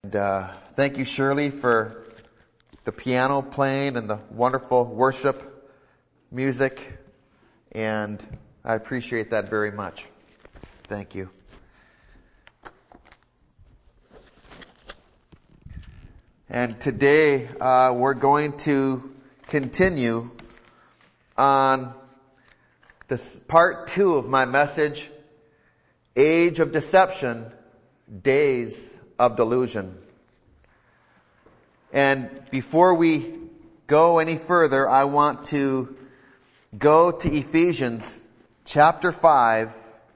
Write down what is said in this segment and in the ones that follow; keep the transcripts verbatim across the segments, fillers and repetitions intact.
And uh, thank you, Shirley, for the piano playing and the wonderful worship music. And I appreciate that very much. Thank you. And today uh, we're going to continue on this part two of my message, Age of Deception, Days of Delusion. And before we go any further, I want to go to Ephesians chapter five.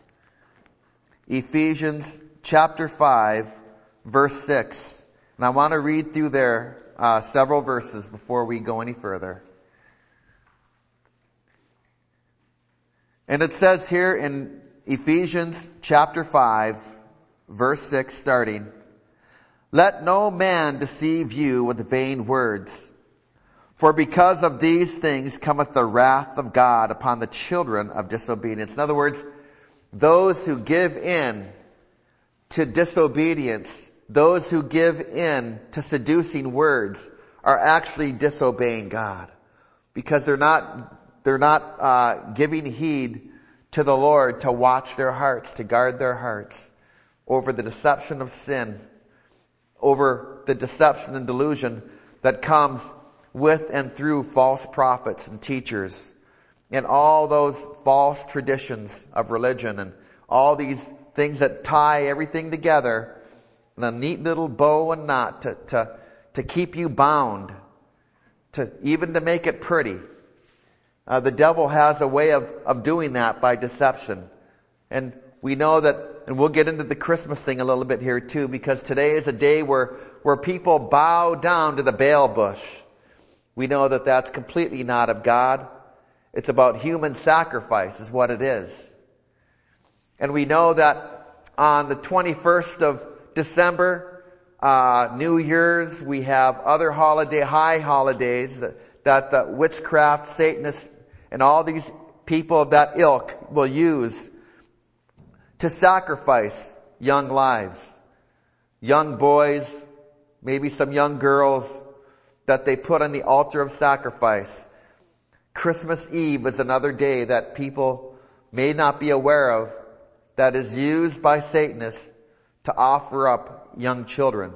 Ephesians chapter five, verse six. And I want to read through there uh, several verses before we go any further. And it says here in Ephesians chapter five, verse six, starting, "Let no man deceive you with vain words, for because of these things cometh the wrath of God upon the children of disobedience." In other words, those who give in to disobedience, those who give in to seducing words, are actually disobeying God, because they're not they're not uh, giving heed to the Lord to watch their hearts, to guard their hearts over the deception of sin, over the deception and delusion that comes with and through false prophets and teachers, and all those false traditions of religion, and all these things that tie everything together in a neat little bow and knot to, to, to keep you bound, to even to make it pretty. Uh, the devil has a way of, of doing that by deception. And we know that, and we'll get into the Christmas thing a little bit here too, because today is a day where, where people bow down to the Baal bush. We know that that's completely not of God. It's about human sacrifice is what it is. And we know that on the twenty-first of December, uh, New Year's, we have other holiday, high holidays that, that the witchcraft, Satanists, and all these people of that ilk will use to sacrifice young lives. Young boys, maybe some young girls that they put on the altar of sacrifice. Christmas Eve is another day that people may not be aware of that is used by Satanists to offer up young children.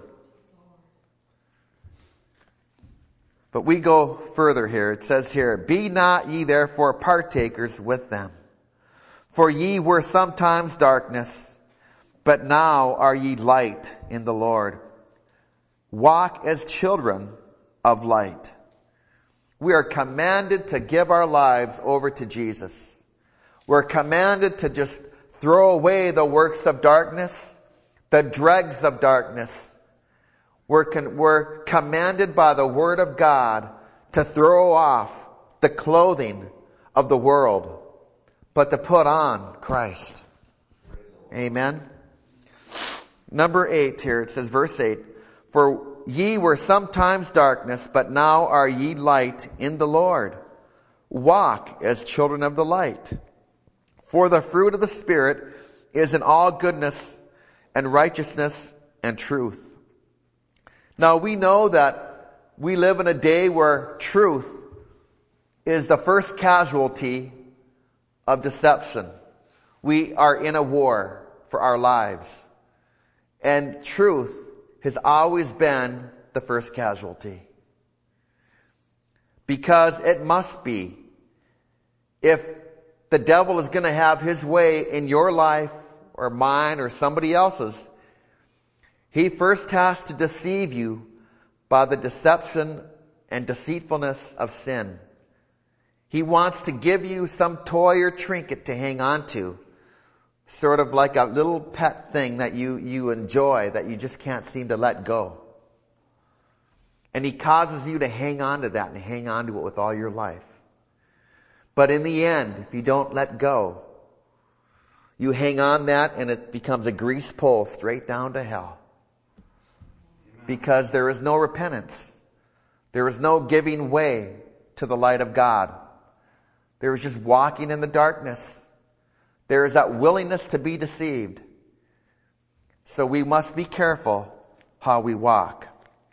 But we go further here. It says here, "Be not ye therefore partakers with them. For ye were sometimes darkness, but now are ye light in the Lord. Walk as children of light." We are commanded to give our lives over to Jesus. We're commanded to just throw away the works of darkness, the dregs of darkness. We're, con- we're commanded by the Word of God to throw off the clothing of the world, but to put on Christ. Amen. Number eight here, it says, verse eight, "For ye were sometimes darkness, but now are ye light in the Lord. Walk as children of the light. For the fruit of the Spirit is in all goodness and righteousness and truth." Now we know that we live in a day where truth is the first casualty of deception. We are in a war for our lives. And truth has always been the first casualty. Because it must be. If the devil is going to have his way in your life or mine or somebody else's, he first has to deceive you by the deception and deceitfulness of sin. He wants to give you some toy or trinket to hang on to, sort of like a little pet thing that you, you enjoy, that you just can't seem to let go. And he causes you to hang on to that and hang on to it with all your life. But in the end, if you don't let go, you hang on that and it becomes a grease pole straight down to hell. Because there is no repentance. There is no giving way to the light of God. There is just walking in the darkness. There is that willingness to be deceived. So we must be careful how we walk.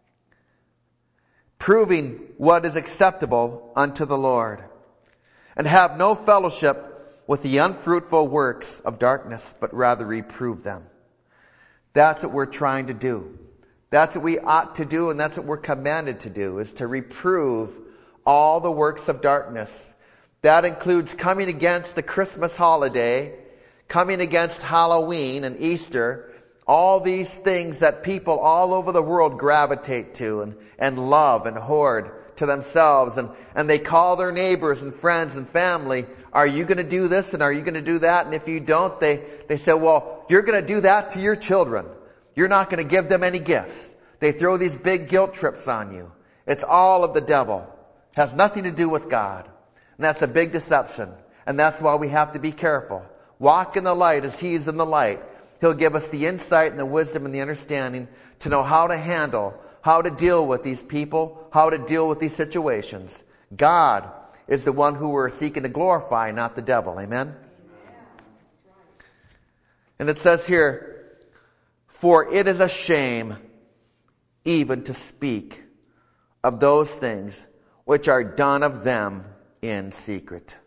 Proving what is acceptable unto the Lord. And have no fellowship with the unfruitful works of darkness, but rather reprove them. That's what we're trying to do. That's what we ought to do, and that's what we're commanded to do, is to reprove all the works of darkness. That includes coming against the Christmas holiday, coming against Halloween and Easter, all these things that people all over the world gravitate to and, and love and hoard to themselves. And, and they call their neighbors and friends and family, are you going to do this and are you going to do that? And if you don't, they, they say, well, you're going to do that to your children. You're not going to give them any gifts. They throw these big guilt trips on you. It's all of the devil. It has nothing to do with God. And that's a big deception. And that's why we have to be careful. Walk in the light as He is in the light. He'll give us the insight and the wisdom and the understanding to know how to handle, how to deal with these people, how to deal with these situations. God is the one who we're seeking to glorify, not the devil. Amen? And it says here, for it is a shame even to speak of those things which are done of them in secret.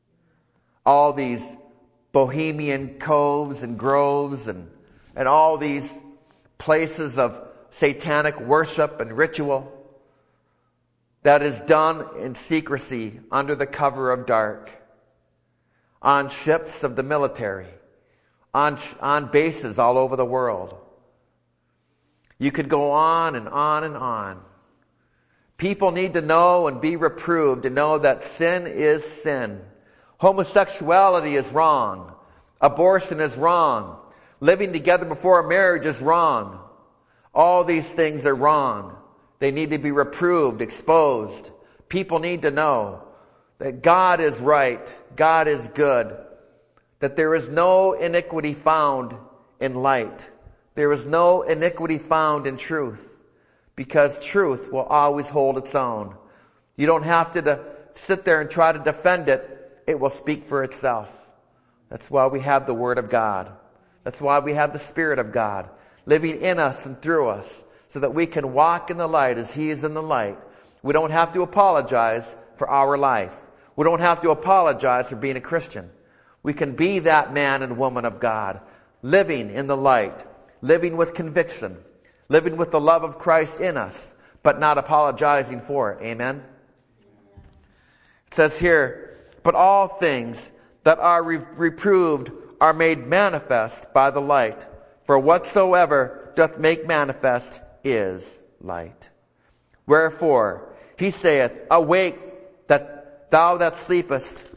All these bohemian coves and groves and, and all these places of satanic worship and ritual that is done in secrecy under the cover of dark, on ships of the military, on, on bases all over the world. You could go on and on and on. People need to know and be reproved to know that sin is sin. Homosexuality is wrong. Abortion is wrong. Living together before marriage is wrong. All these things are wrong. They need to be reproved, exposed. People need to know that God is right. God is good. That there is no iniquity found in light. There is no iniquity found in truth. Because truth will always hold its own. You don't have to de- sit there and try to defend it. It will speak for itself. That's why we have the Word of God. That's why we have the Spirit of God living in us and through us, so that we can walk in the light as He is in the light. We don't have to apologize for our life. We don't have to apologize for being a Christian. We can be that man and woman of God, living in the light, living with conviction, living with the love of Christ in us, but not apologizing for it. Amen? It says here, but all things that are re- reproved are made manifest by the light. For whatsoever doth make manifest is light. Wherefore, he saith, awake, that thou that sleepest,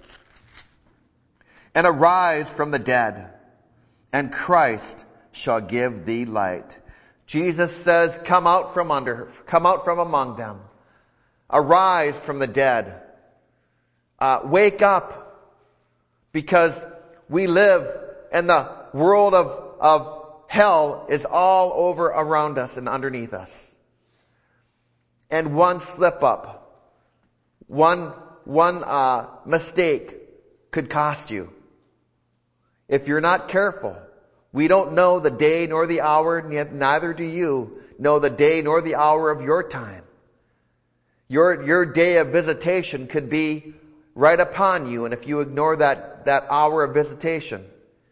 and arise from the dead, and Christ shall give thee light. Jesus says, come out from under, come out from among them. Arise from the dead. Uh, wake up, because we live in the world of, of hell is all over around us and underneath us. And one slip up, one, one uh, mistake could cost you. If you're not careful, we don't know the day nor the hour, neither do you know the day nor the hour of your time. Your, your day of visitation could be right upon you, and if you ignore that, that hour of visitation,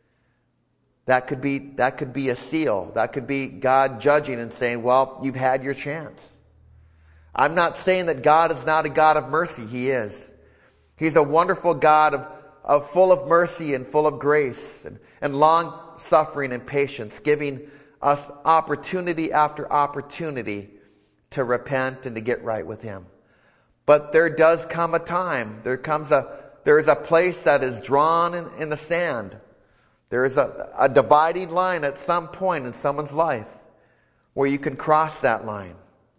that could be that could be a seal. That could be God judging and saying, well, you've had your chance. I'm not saying that God is not a God of mercy. He is. He's a wonderful God of, of full of mercy and full of grace and, and long suffering and patience, giving us opportunity after opportunity to repent and to get right with Him. But there does come a time, there comes a, there is a place that is drawn in, in the sand. There is a, a dividing line at some point in someone's life where you can cross that line.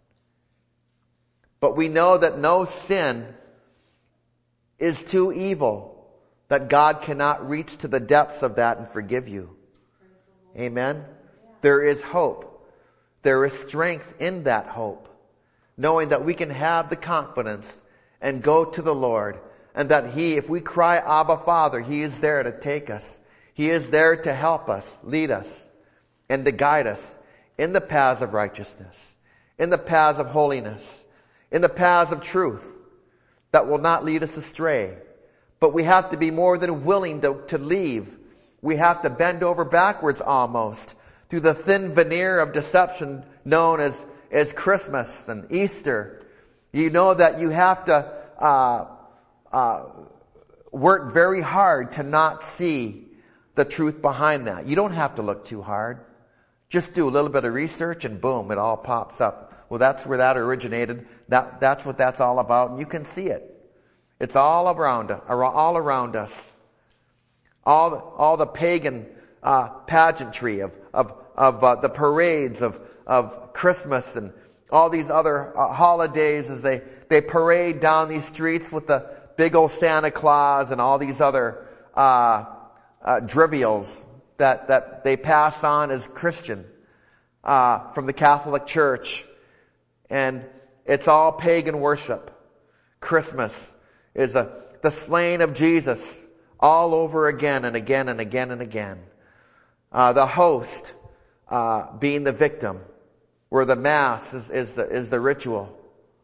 But we know that no sin is too evil, that God cannot reach to the depths of that and forgive you. Amen? There is hope. There is strength in that hope, knowing that we can have the confidence and go to the Lord, and that He, if we cry, Abba, Father, He is there to take us. He is there to help us, lead us, and to guide us in the paths of righteousness, in the paths of holiness, in the paths of truth that will not lead us astray. But we have to be more than willing to, to leave. We have to bend over backwards almost through the thin veneer of deception known as, as Christmas and Easter. You know that you have to uh, uh, work very hard to not see the truth behind that. You don't have to look too hard. Just do a little bit of research and boom, it all pops up. Well, that's where that originated. That, that's what that's all about. And you can see it. It's all around, all around us. All the, all the pagan uh, pageantry of, of, of uh, the parades of, of Christmas and all these other uh, holidays as they, they parade down these streets with the big old Santa Claus and all these other uh, uh, trivials that, that they pass on as Christian uh, from the Catholic Church. And it's all pagan worship. Christmas is a, the slaying of Jesus all over again and again and again and again. Uh, the host uh, being the victim, where the Mass is, is, the, is the ritual.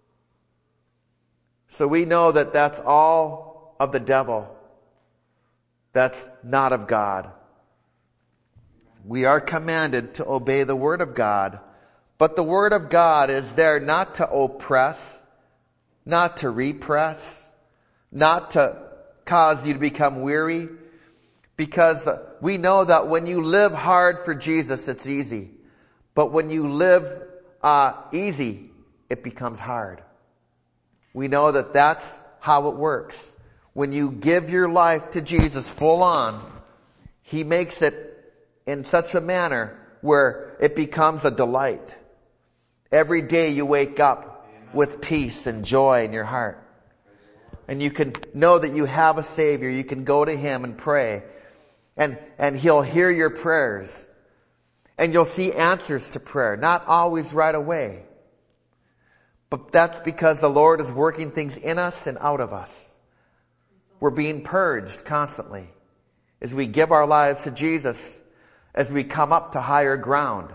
So we know that that's all of the devil. That's not of God. We are commanded to obey the Word of God. But the Word of God is there not to oppress, not to repress, not to cause you to become weary. Because the, we know that when you live hard for Jesus, it's easy. But when you live uh, easy, it becomes hard. We know that that's how it works. When you give your life to Jesus full on, He makes it in such a manner where it becomes a delight. Every day you wake up with peace and joy in your heart. And you can know that you have a Savior. You can go to Him and pray. And, and He'll hear your prayers. And you'll see answers to prayer. Not always right away. But that's because the Lord is working things in us and out of us. We're being purged constantly as we give our lives to Jesus, as we come up to higher ground.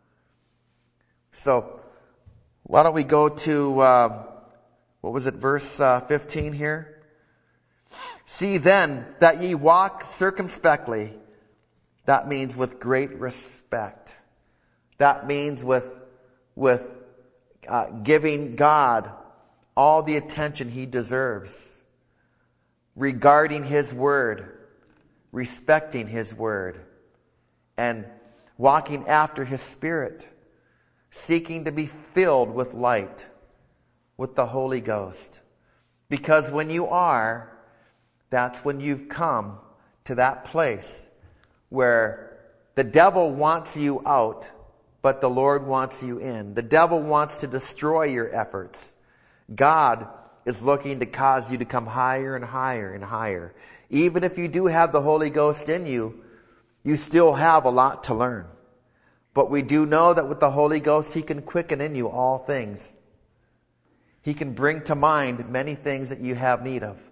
So, why don't we go to, uh, what was it, verse uh, fifteen here? See then that ye walk circumspectly. That means with great respect. That means with, with uh, giving God all the attention He deserves. Regarding His Word. Respecting His Word. And walking after His Spirit. Seeking to be filled with light. With the Holy Ghost. Because when you are, that's when you've come to that place where the devil wants you out, but the Lord wants you in. The devil wants to destroy your efforts. God is looking to cause you to come higher and higher and higher. Even if you do have the Holy Ghost in you, you still have a lot to learn. But we do know that with the Holy Ghost, He can quicken in you all things. He can bring to mind many things that you have need of.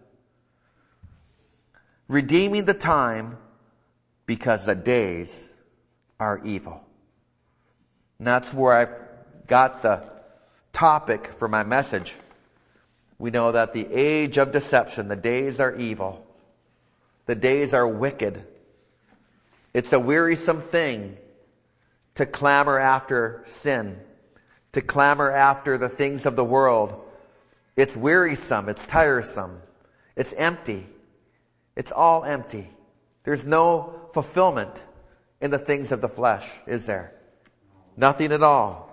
Redeeming the time because the days are evil. And that's where I got the topic for my message. We know that the age of deception, the days are evil. The days are wicked. It's a wearisome thing to clamor after sin, to clamor after the things of the world. It's wearisome, it's tiresome, it's empty. It's all empty. There's no fulfillment in the things of the flesh, is there? Nothing at all.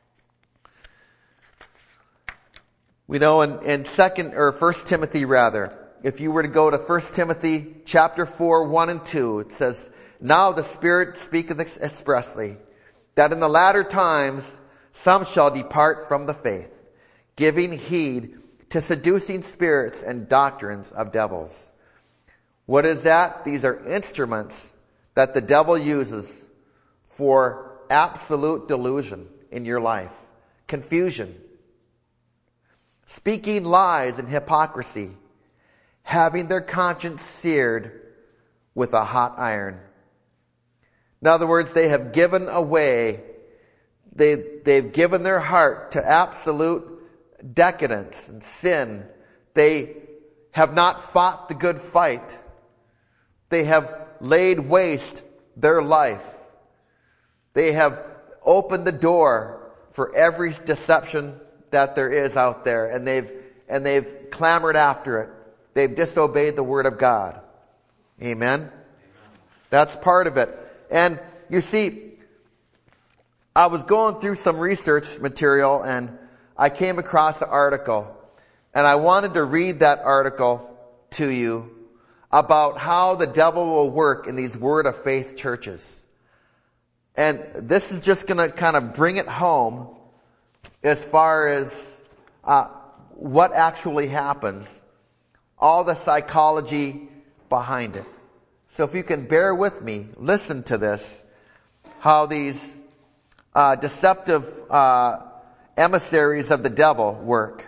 We know in, in second or First Timothy rather, if you were to go to First Timothy chapter four, one and two, it says, Now the Spirit speaketh expressly, that in the latter times some shall depart from the faith, giving heed to seducing spirits and doctrines of devils. What is that? These are instruments that the devil uses for absolute delusion in your life. Confusion. Speaking lies and hypocrisy. Having their conscience seared with a hot iron. In other words, they have given away They, they've given their heart to absolute decadence and sin. They have not fought the good fight. They have laid waste their life. They have opened the door for every deception that there is out there, and they've and they've clamored after it. They've disobeyed the word of God. Amen? Amen. That's part of it. And you see, I was going through some research material and I came across an article, and I wanted to read that article to you about how the devil will work in these Word of Faith churches. And this is just going to kind of bring it home as far as uh, what actually happens, all the psychology behind it. So if you can bear with me, listen to this, how these uh, deceptive uh, emissaries of the devil work.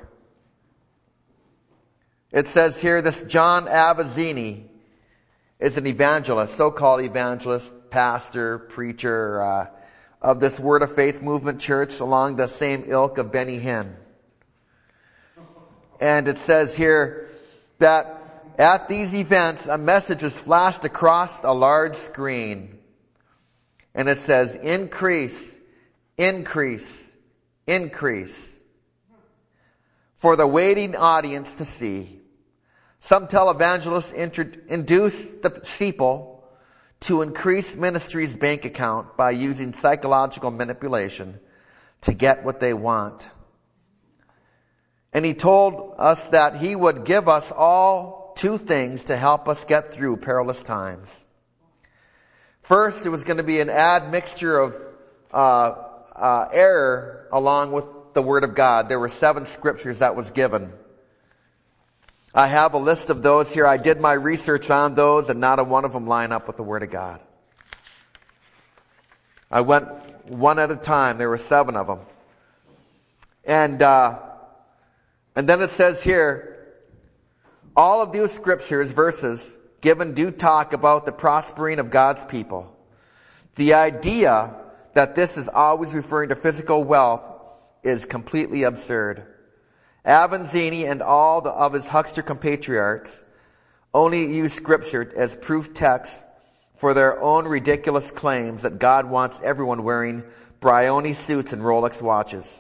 It says here, this John Avazzini is an evangelist, so-called evangelist, pastor, preacher uh, of this Word of Faith movement church along the same ilk of Benny Hinn. And it says here that at these events, a message is flashed across a large screen. And it says, increase, increase, increase, for the waiting audience to see. Some televangelists induce the people to increase ministry's bank account by using psychological manipulation to get what they want. And he told us that he would give us all two things to help us get through perilous times. First, it was going to be an admixture of uh, uh, error along with the Word of God. There were seven scriptures that was given. I have a list of those here. I did my research on those, and not a one of them line up with the Word of God. I went one at a time. There were seven of them. And, uh, and then it says here, all of these scriptures, verses, given do talk about the prospering of God's people. The idea that this is always referring to physical wealth is completely absurd. Avazzini and all the, of his huckster compatriots only use Scripture as proof text for their own ridiculous claims that God wants everyone wearing Brioni suits and Rolex watches.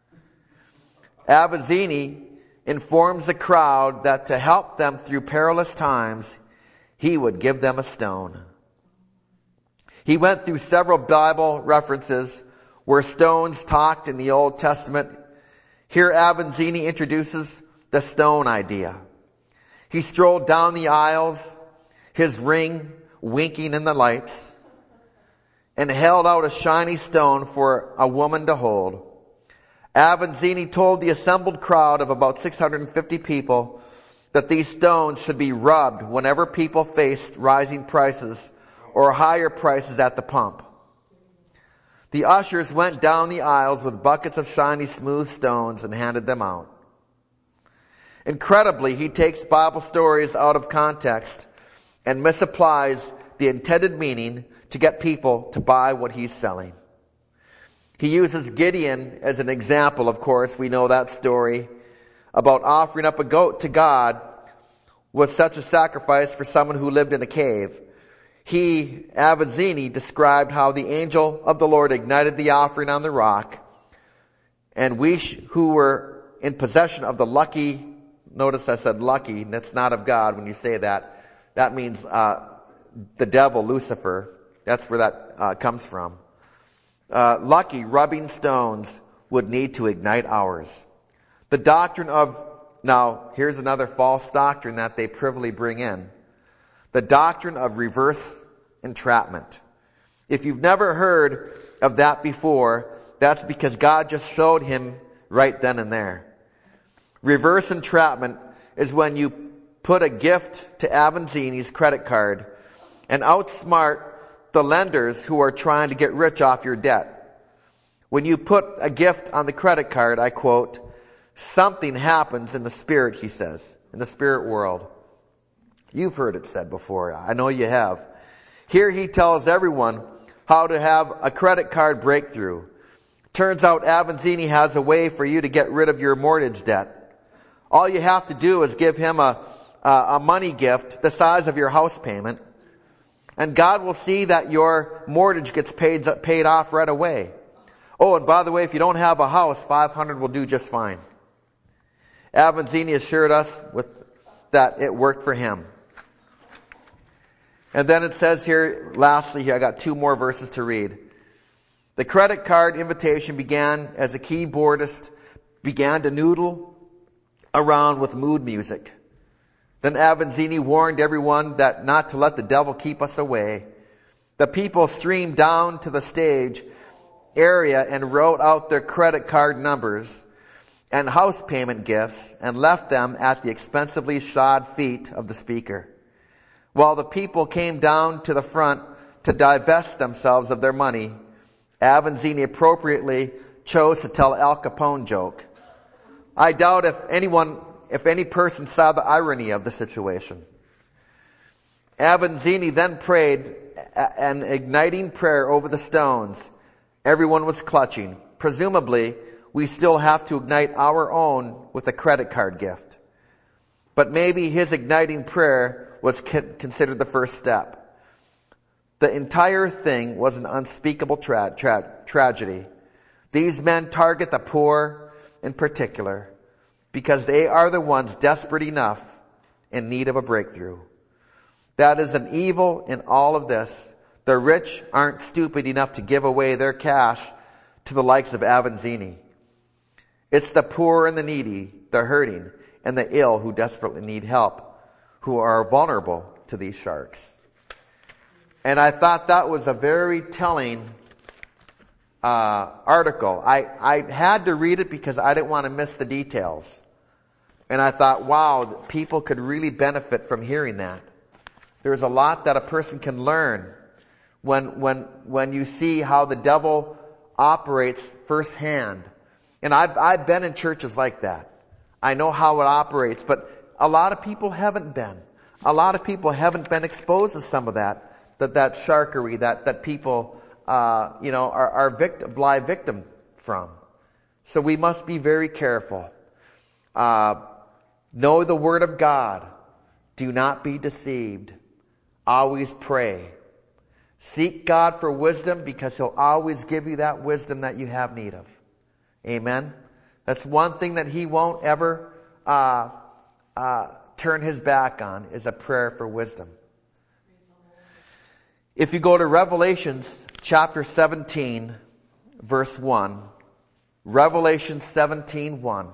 Avazzini informs the crowd that to help them through perilous times, he would give them a stone. He went through several Bible references where stones talked in the Old Testament. Here Avazzini introduces the stone idea. He strolled down the aisles, his ring winking in the lights, and held out a shiny stone for a woman to hold. Avazzini told the assembled crowd of about six hundred fifty people that these stones should be rubbed whenever people faced rising prices or higher prices at the pump. The ushers went down the aisles with buckets of shiny, smooth stones and handed them out. Incredibly, he takes Bible stories out of context and misapplies the intended meaning to get people to buy what he's selling. He uses Gideon as an example, of course. We know that story about offering up a goat to God was such a sacrifice for someone who lived in a cave. He, Avazzini, described how the angel of the Lord ignited the offering on the rock, and we sh- who were in possession of the lucky, notice I said lucky, and that's not of God when you say that. That means uh, the devil, Lucifer. That's where that uh, comes from. Uh, lucky, rubbing stones would need to ignite ours. The doctrine of, now here's another false doctrine that they privily bring in. The doctrine of reverse entrapment. If you've never heard of that before, that's because God just showed him right then and there. Reverse entrapment is when you put a gift to Avazzini's credit card and outsmart the lenders who are trying to get rich off your debt. When you put a gift on the credit card, I quote, something happens in the spirit, he says, in the spirit world. You've heard it said before. I know you have. Here he tells everyone how to have a credit card breakthrough. Turns out Avanzini has a way for you to get rid of your mortgage debt. All you have to do is give him a, a, a money gift the size of your house payment, and God will see that your mortgage gets paid, paid off right away. Oh, and by the way, if you don't have a house, five hundred dollars will do just fine. Avanzini assured us with that it worked for him. And then it says here, lastly here, I got two more verses to read. The credit card invitation began as a keyboardist began to noodle around with mood music. Then Avanzini warned everyone that not to let the devil keep us away. The people streamed down to the stage area and wrote out their credit card numbers and house payment gifts and left them at the expensively shod feet of the speaker. While the people came down to the front to divest themselves of their money, Avanzini appropriately chose to tell Al Capone joke. I doubt if anyone, if any person saw the irony of the situation. Avanzini then prayed an igniting prayer over the stones. Everyone was clutching. Presumably, we still have to ignite our own with a credit card gift. But maybe his igniting prayer was considered the first step. The entire thing was an unspeakable tra- tra- tragedy. These men target the poor in particular because they are the ones desperate enough in need of a breakthrough. That is an evil in all of this. The rich aren't stupid enough to give away their cash to the likes of Avanzini. It's the poor and the needy, the hurting, and the ill who desperately need help, who are vulnerable to these sharks. And I thought that was a very telling uh, article. I, I had to read it because I didn't want to miss the details. And I thought, wow, people could really benefit from hearing that. There's a lot that a person can learn when when when you see how the devil operates firsthand. And I've I've been in churches like that. I know how it operates, but a lot of people haven't been. A lot of people haven't been exposed to some of that. That that sharkery that that people uh, you know are, are victim, lie victim from. So we must be very careful. Uh, know the word of God. Do not be deceived. Always pray. Seek God for wisdom because He'll always give you that wisdom that you have need of. Amen. That's one thing that He won't ever uh, uh, turn His back on is a prayer for wisdom. If you go to Revelations chapter seventeen, verse one, Revelation seventeen, one.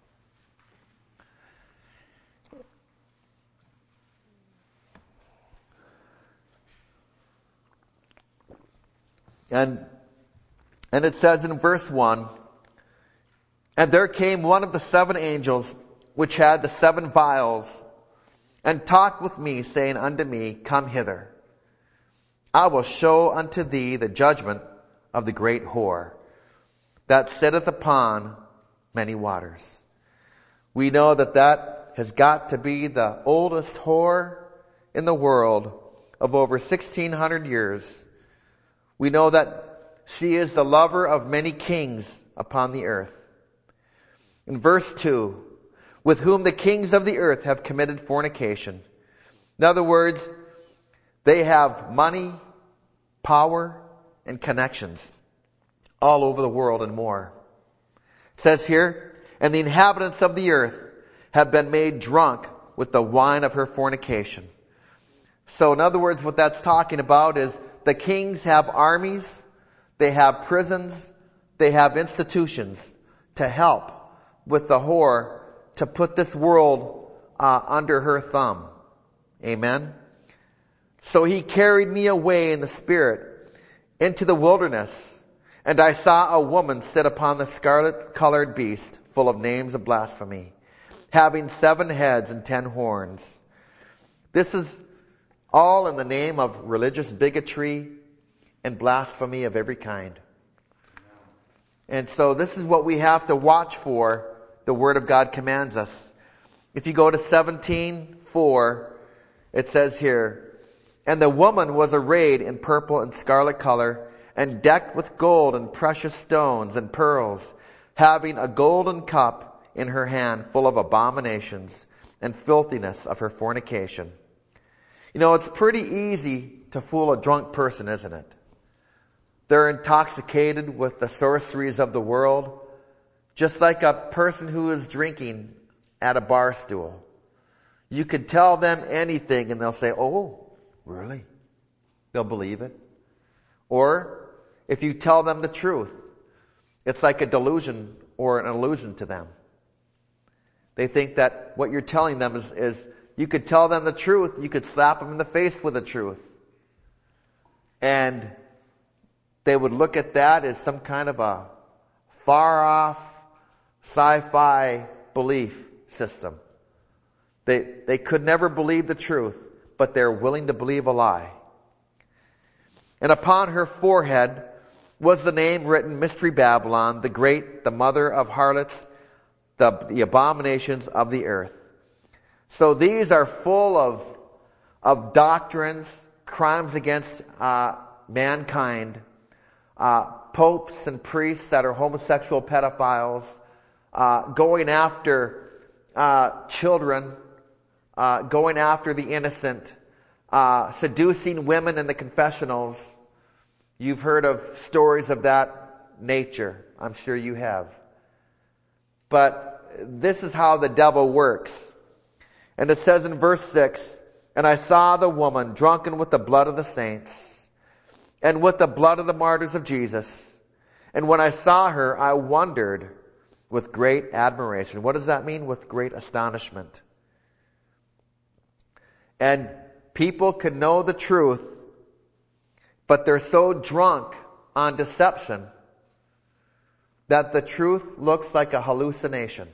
And, and it says in verse one, and there came one of the seven angels which had the seven vials, and talked with me, saying unto me, Come hither. I will show unto thee the judgment of the great whore, that sitteth upon many waters. We know that that has got to be the oldest whore in the world of over sixteen hundred years. We know that she is the lover of many kings upon the earth. In verse two, with whom the kings of the earth have committed fornication. In other words, they have money, power, and connections all over the world and more. It says here, and the inhabitants of the earth have been made drunk with the wine of her fornication. So in other words, what that's talking about is the kings have armies, they have prisons, they have institutions to help with the whore to put this world uh, under her thumb. Amen? So he carried me away in the spirit into the wilderness, and I saw a woman sit upon the scarlet-colored beast, full of names of blasphemy, having seven heads and ten horns. This is all in the name of religious bigotry and blasphemy of every kind. And so this is what we have to watch for. The Word of God commands us. If you go to seventeen four, it says here, and the woman was arrayed in purple and scarlet color, and decked with gold and precious stones and pearls, having a golden cup in her hand full of abominations and filthiness of her fornication. You know, it's pretty easy to fool a drunk person, isn't it? They're intoxicated with the sorceries of the world, just like a person who is drinking at a bar stool. You could tell them anything and they'll say, "Oh, really?" They'll believe it. Or if you tell them the truth, it's like a delusion or an illusion to them. They think that what you're telling them is, is you could tell them the truth, you could slap them in the face with the truth. And they would look at that as some kind of a far-off sci-fi belief system. They, they could never believe the truth, but they're willing to believe a lie. And upon her forehead was the name written, Mystery Babylon, the Great, the mother of harlots, the, the abominations of the earth. So these are full of, of doctrines, crimes against uh, mankind, uh, popes and priests that are homosexual pedophiles, uh, going after uh, children, uh, going after the innocent, uh, seducing women in the confessionals. You've heard of stories of that nature. I'm sure you have. But this is how the devil works. And it says in verse six, "And I saw the woman drunken with the blood of the saints and with the blood of the martyrs of Jesus. And when I saw her, I wondered with great admiration." What does that mean? With great astonishment. And people could know the truth, but they're so drunk on deception that the truth looks like a hallucination.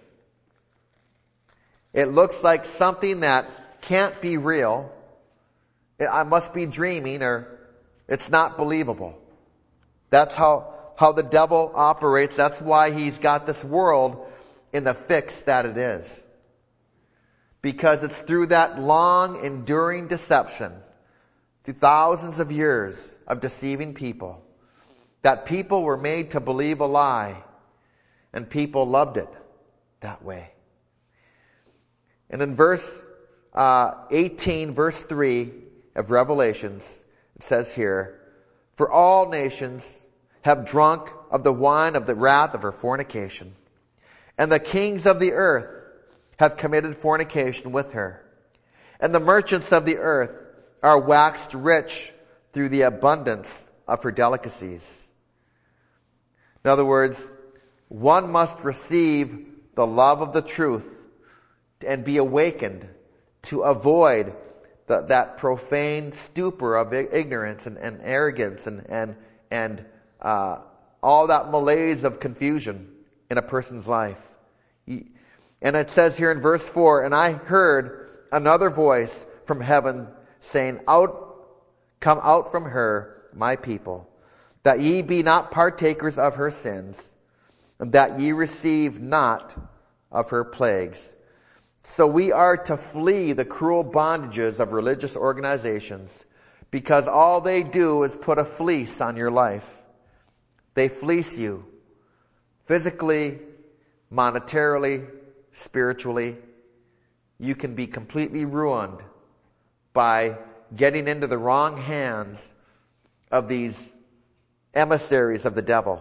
It looks like something that can't be real. I must be dreaming, or it's not believable. That's how, how the devil operates. That's why he's got this world in the fix that it is. Because it's through that long, enduring deception, through thousands of years of deceiving people, that people were made to believe a lie, and people loved it that way. And in verse uh, eighteen, verse three of Revelations, it says here, "For all nations have drunk of the wine of the wrath of her fornication, and the kings of the earth have committed fornication with her, and the merchants of the earth are waxed rich through the abundance of her delicacies." In other words, one must receive the love of the truth and be awakened to avoid the, that profane stupor of ignorance and, and arrogance and, and, and uh, all that malaise of confusion in a person's life. And it says here in verse four, "And I heard another voice from heaven saying, Out, come out from her, my people, that ye be not partakers of her sins, and that ye receive not of her plagues." So we are to flee the cruel bondages of religious organizations, because all they do is put a fleece on your life. They fleece you physically, monetarily, spiritually. You can be completely ruined by getting into the wrong hands of these emissaries of the devil.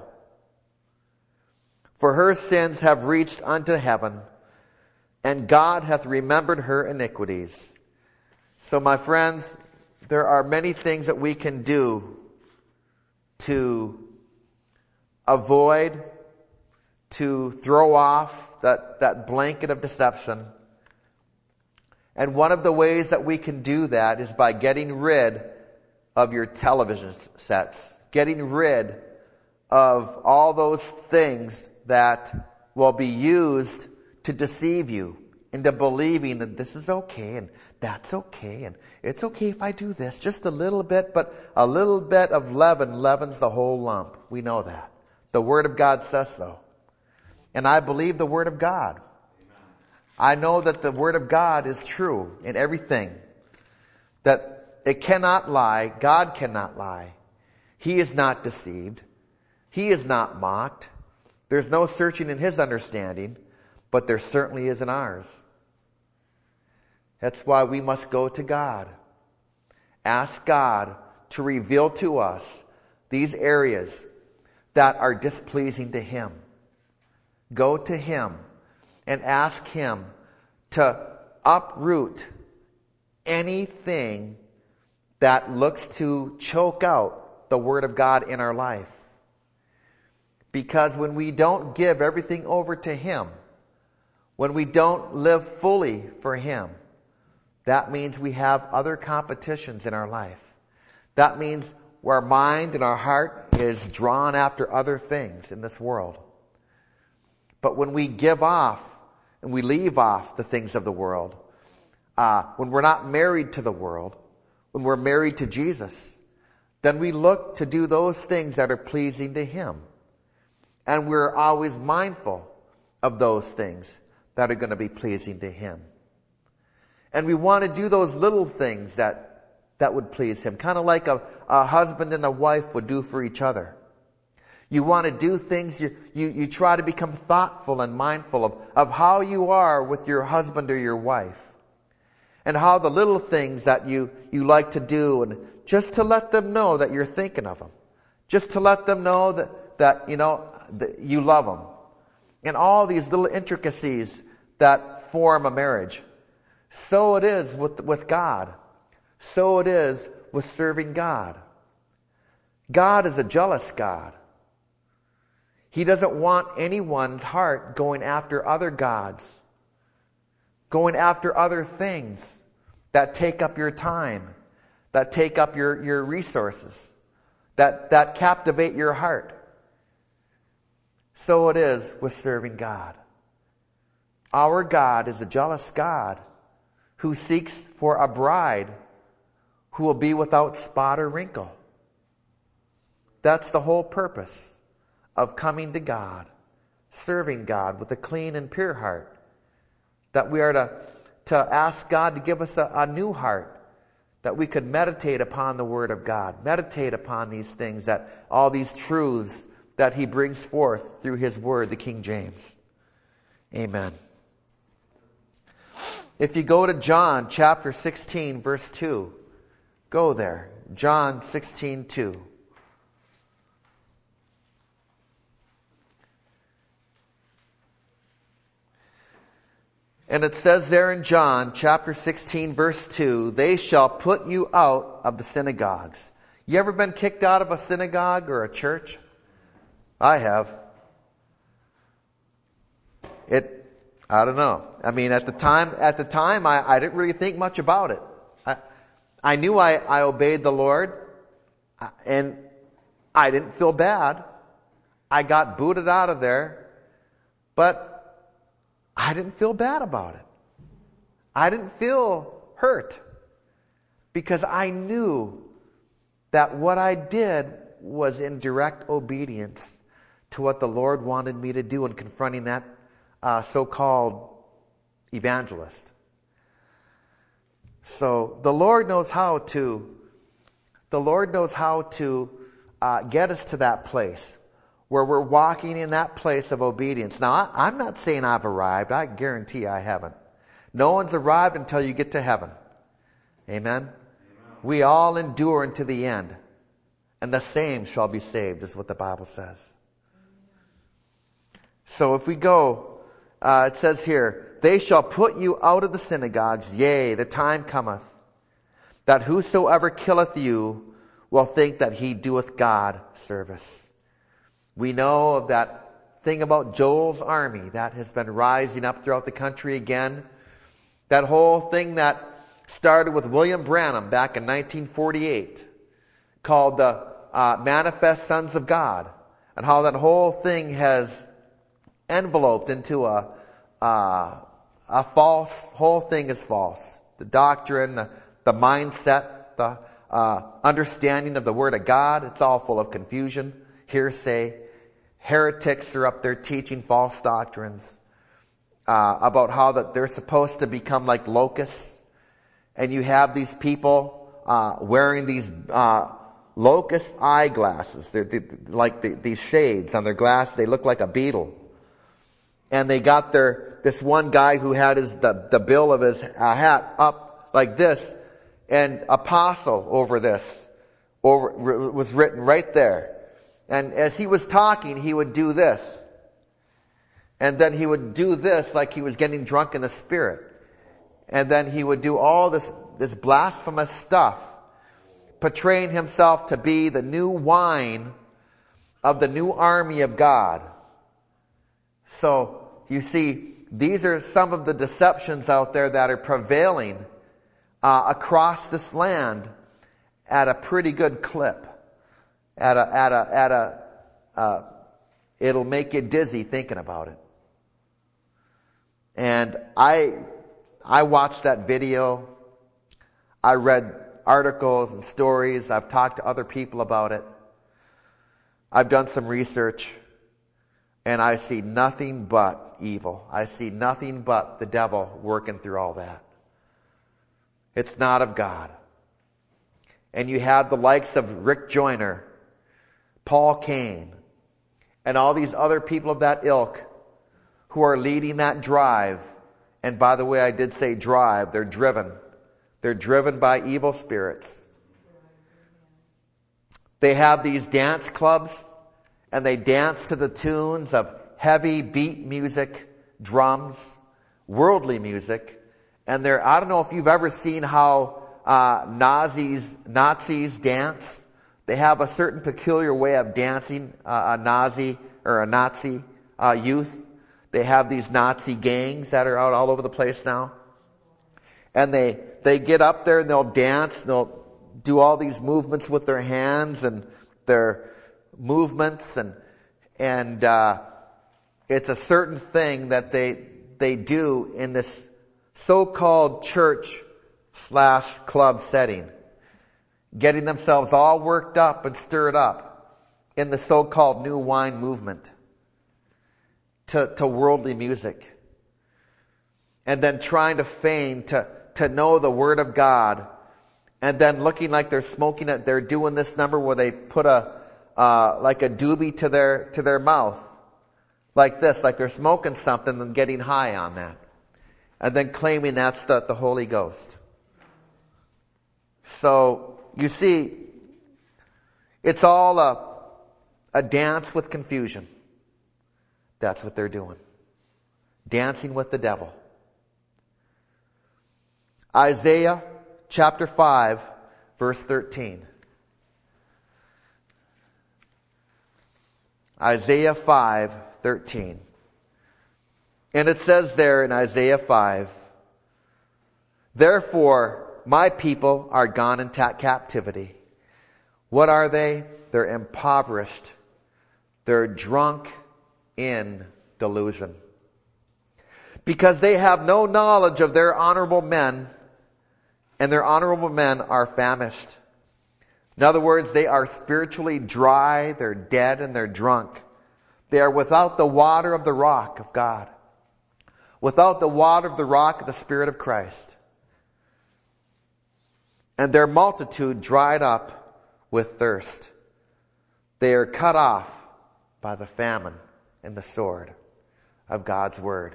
"For her sins have reached unto heaven, and God hath remembered her iniquities." So my friends, there are many things that we can do to avoid, to throw off that, that blanket of deception. And one of the ways that we can do that is by getting rid of your television sets, getting rid of all those things that will be used to deceive you into believing that this is okay and that's okay and it's okay if I do this just a little bit, but a little bit of leaven leavens the whole lump. We know that. The Word of God says so. And I believe the Word of God. I know that the Word of God is true in everything. That it cannot lie. God cannot lie. He is not deceived. He is not mocked. There's no searching in his understanding, but there certainly is in ours. That's why we must go to God. Ask God to reveal to us these areas that are displeasing to him. Go to him and ask him to uproot anything that looks to choke out the Word of God in our life. Because when we don't give everything over to him, when we don't live fully for him, that means we have other competitions in our life. That means our mind and our heart is drawn after other things in this world. But when we give off and we leave off the things of the world, uh, when we're not married to the world, when we're married to Jesus, then we look to do those things that are pleasing to him. And we're always mindful of those things that are going to be pleasing to him. And we want to do those little things that, that would please him, kind of like a, a husband and a wife would do for each other. You want to do things, you, you, you try to become thoughtful and mindful of, of how you are with your husband or your wife. And how the little things that you, you like to do, and just to let them know that you're thinking of them. Just to let them know that, that you know, that you love them. And all these little intricacies that form a marriage. So it is with, with God. So it is with serving God. God is a jealous God. He doesn't want anyone's heart going after other gods, going after other things that take up your time, that take up your, your resources, that, that captivate your heart. So it is with serving God. Our God is a jealous God who seeks for a bride who will be without spot or wrinkle. That's the whole purpose of coming to God, serving God with a clean and pure heart. That we are to, to ask God to give us a, a new heart, that we could meditate upon the Word of God, meditate upon these things, that all these truths that he brings forth through his Word, the King James. Amen. If you go to John chapter sixteen, verse two, go there. John sixteen, two. And it says there in John chapter sixteen, verse two, they shall put you out of the synagogues. You ever been kicked out of a synagogue or a church? I have. It, I don't know. I mean, at the time, at the time, I, I didn't really think much about it. I, I knew I, I obeyed the Lord, and I didn't feel bad. I got booted out of there, but I didn't feel bad about it. I didn't feel hurt because I knew that what I did was in direct obedience to what the Lord wanted me to do in confronting that uh, so-called evangelist. So the Lord knows how to, the Lord knows how to uh, get us to that place where we're walking in that place of obedience. Now, I, I'm not saying I've arrived. I guarantee I haven't. No one's arrived until you get to heaven. Amen? Amen. We all endure unto the end. And the same shall be saved, is what the Bible says. So if we go, uh, it says here, they shall put you out of the synagogues. Yea, the time cometh, that whosoever killeth you will think that he doeth God service. We know of that thing about Joel's army that has been rising up throughout the country again. That whole thing that started with William Branham back in nineteen forty-eight, called the uh, Manifest Sons of God, and how that whole thing has enveloped into a uh, a false, whole thing is false. The doctrine, the, the mindset, the uh, understanding of the Word of God, it's all full of confusion, hearsay. Heretics are up there teaching false doctrines uh, about how that they're supposed to become like locusts. And you have these people uh, wearing these uh, locust eyeglasses. They're, they're like the, these shades on their glass. They look like a beetle. And they got their, this one guy who had his, the, the bill of his uh, hat up like this, and apostle over this over, was written right there. And as he was talking, he would do this. And then he would do this like he was getting drunk in the Spirit. And then he would do all this, this blasphemous stuff, portraying himself to be the new wine of the new army of God. So, you see, these are some of the deceptions out there that are prevailing uh, across this land at a pretty good clip. At a, at a, at a, uh, it'll make you dizzy thinking about it. And I, I watched that video. I read articles and stories. I've talked to other people about it. I've done some research. And I see nothing but evil. I see nothing but the devil working through all that. It's not of God. And you have the likes of Rick Joyner, Paul Cain, and all these other people of that ilk who are leading that drive. And by the way, I did say drive. They're driven. They're driven by evil spirits. They have these dance clubs, and they dance to the tunes of heavy beat music, drums, worldly music. And they're, I don't know if you've ever seen how uh, Nazis, Nazis dance. They have a certain peculiar way of dancing, uh, a Nazi or a Nazi uh, youth. They have these Nazi gangs that are out all over the place now. And they, they get up there and they'll dance. And they'll do all these movements with their hands and their movements, and and uh, it's a certain thing that they they do in this so-called church slash club setting, getting themselves all worked up and stirred up in the so-called new wine movement to, to worldly music, and then trying to feign to to know the Word of God, and then looking like they're smoking it. They're doing this number where they put a Uh, like a doobie to their to their mouth, like this, like they're smoking something and getting high on that, and then claiming that's the, the Holy Ghost. So you see, it's all a a dance with confusion. That's what they're doing, dancing with the devil. Isaiah chapter five, verse thirteen. Isaiah five thirteen. And it says there in Isaiah five, "Therefore my people are gone into captivity." What are they? They're impoverished. They're drunk in delusion. Because they have no knowledge of their honorable men, and their honorable men are famished. In other words, they are spiritually dry, they're dead, and they're drunk. They are without the water of the rock of God, without the water of the rock of the Spirit of Christ. And their multitude dried up with thirst. They are cut off by the famine and the sword of God's Word.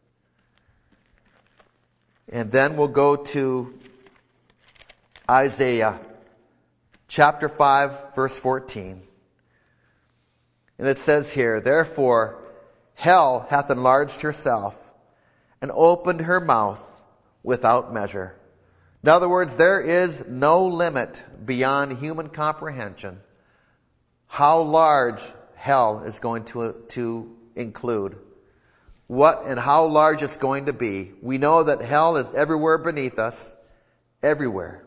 And then we'll go to Isaiah chapter five, verse fourteen. And it says here, "Therefore hell hath enlarged herself and opened her mouth without measure." In other words, there is no limit beyond human comprehension how large hell is going to, to include. What and how large it's going to be. We know that hell is everywhere beneath us, everywhere.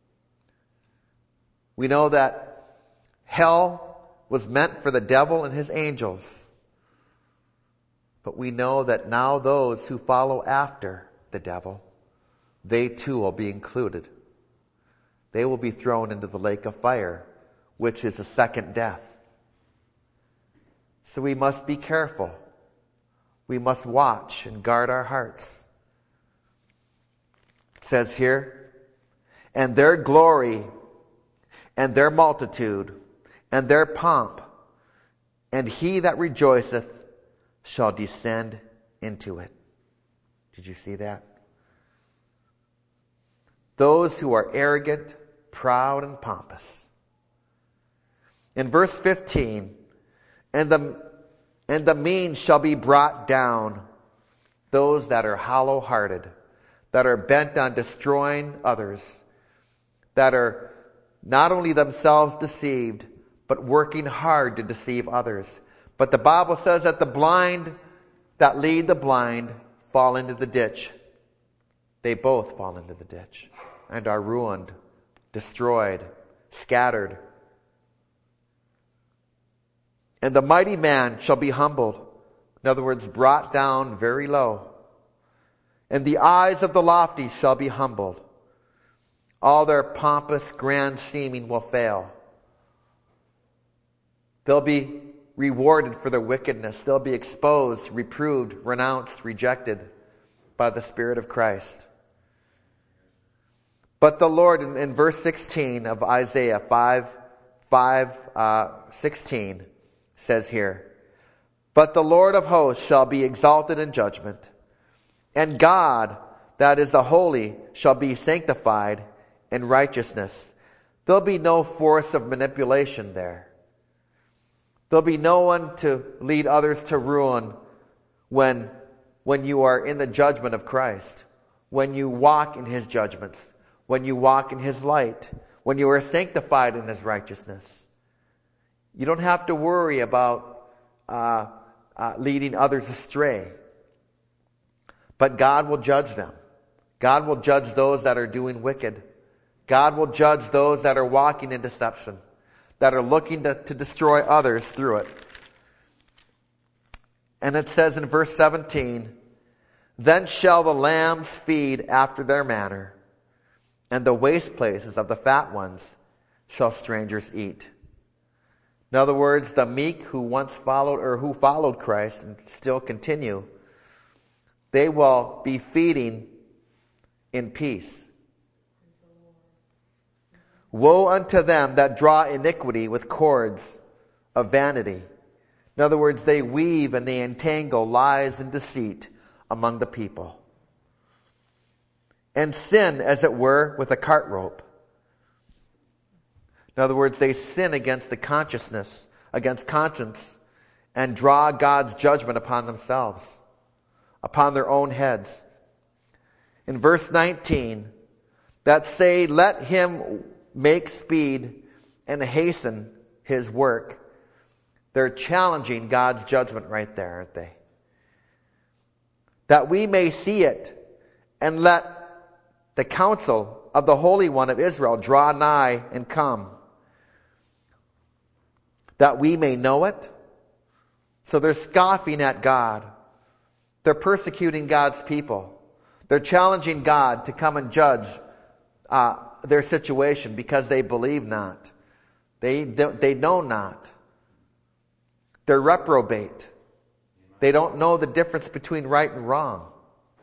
We know that hell was meant for the devil and his angels. But we know that now those who follow after the devil, they too will be included. They will be thrown into the lake of fire, which is a second death. So we must be careful. We must watch and guard our hearts. It says here, "And their glory and their multitude, and their pomp, and he that rejoiceth shall descend into it. Did you see that? Those who are arrogant, proud, and pompous. In verse fifteen, and the, and the mean shall be brought down, those that are hollow-hearted, that are bent on destroying others, that are not only themselves deceived, but working hard to deceive others. But the Bible says that the blind that lead the blind fall into the ditch. They both fall into the ditch and are ruined, destroyed, scattered. And the mighty man shall be humbled. In other words, brought down very low. And the eyes of the lofty shall be humbled. All their pompous, grand scheming will fail. They'll be rewarded for their wickedness. They'll be exposed, reproved, renounced, rejected by the Spirit of Christ. But the Lord, in, in verse sixteen of Isaiah five, five, uh, sixteen, says here, but the Lord of hosts shall be exalted in judgment, and God, that is the holy, shall be sanctified in righteousness. There'll be no force of manipulation there. There'll be no one to lead others to ruin when, when you are in the judgment of Christ, when you walk in his judgments, when you walk in his light, when you are sanctified in his righteousness. You don't have to worry about uh, uh, leading others astray. But God will judge them. God will judge those that are doing wicked. God will judge those that are walking in deception, that are looking to, to destroy others through it. And it says in verse seventeen, then shall the lambs feed after their manner, and the waste places of the fat ones shall strangers eat. In other words, the meek who once followed, or who followed Christ and still continue, they will be feeding in peace. Woe unto them that draw iniquity with cords of vanity. In other words, they weave and they entangle lies and deceit among the people. And sin, as it were, with a cart rope. In other words, they sin against the consciousness, against conscience, and draw God's judgment upon themselves, upon their own heads. In verse nineteen, that say, let him make speed and hasten his work. They're challenging God's judgment right there, aren't they? That we may see it, and let the counsel of the Holy One of Israel draw nigh and come. That we may know it. So they're scoffing at God. They're persecuting God's people. They're challenging God to come and judge uh, their situation because they believe not. They, they know not. They're reprobate. They don't know the difference between right and wrong.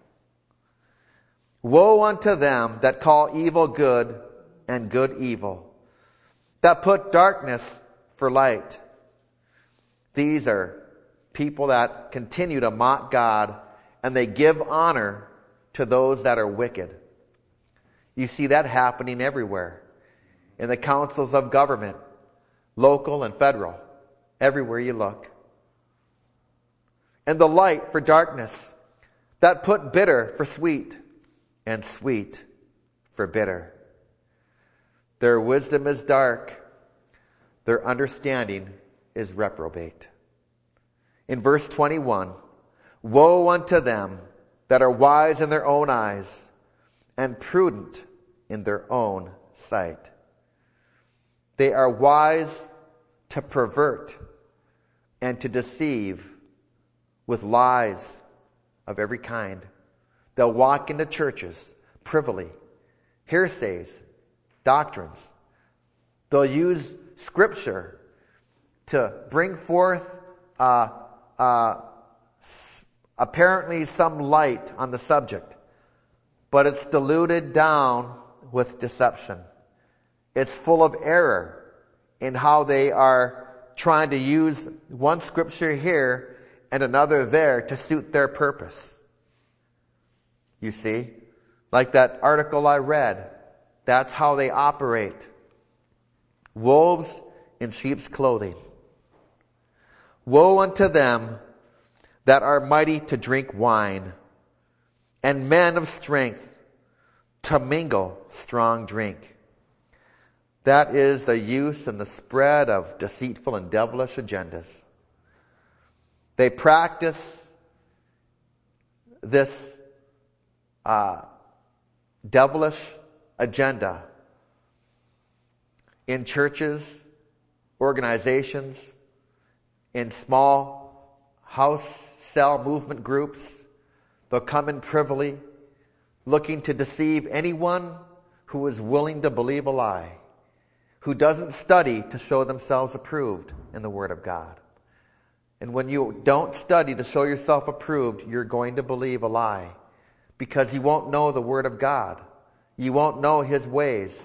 Woe unto them that call evil good and good evil, that put darkness for light. These are people that continue to mock God, and they give honor to those that are wicked. You see that happening everywhere. In the councils of government, local and federal, everywhere you look. And the light for darkness, that put bitter for sweet, and sweet for bitter. Their wisdom is dark, their understanding is reprobate. In verse twenty-one, woe unto them that are wise in their own eyes, and prudent in their own sight. They are wise to pervert and to deceive with lies of every kind. They'll walk into churches privily, hearsays, doctrines. They'll use Scripture to bring forth uh, uh, apparently some light on the subject, but it's diluted down with deception. It's full of error in how they are trying to use one scripture here and another there to suit their purpose. You see? Like that article I read. That's how they operate. Wolves in sheep's clothing. Woe unto them that are mighty to drink wine, and men of strength to mingle strong drink. That is the use and the spread of deceitful and devilish agendas. They practice this uh, devilish agenda in churches, organizations, in small house cell movement groups. They'll come in privily, looking to deceive anyone who is willing to believe a lie, who doesn't study to show themselves approved in the Word of God. And when you don't study to show yourself approved, you're going to believe a lie, because you won't know the Word of God. You won't know His ways.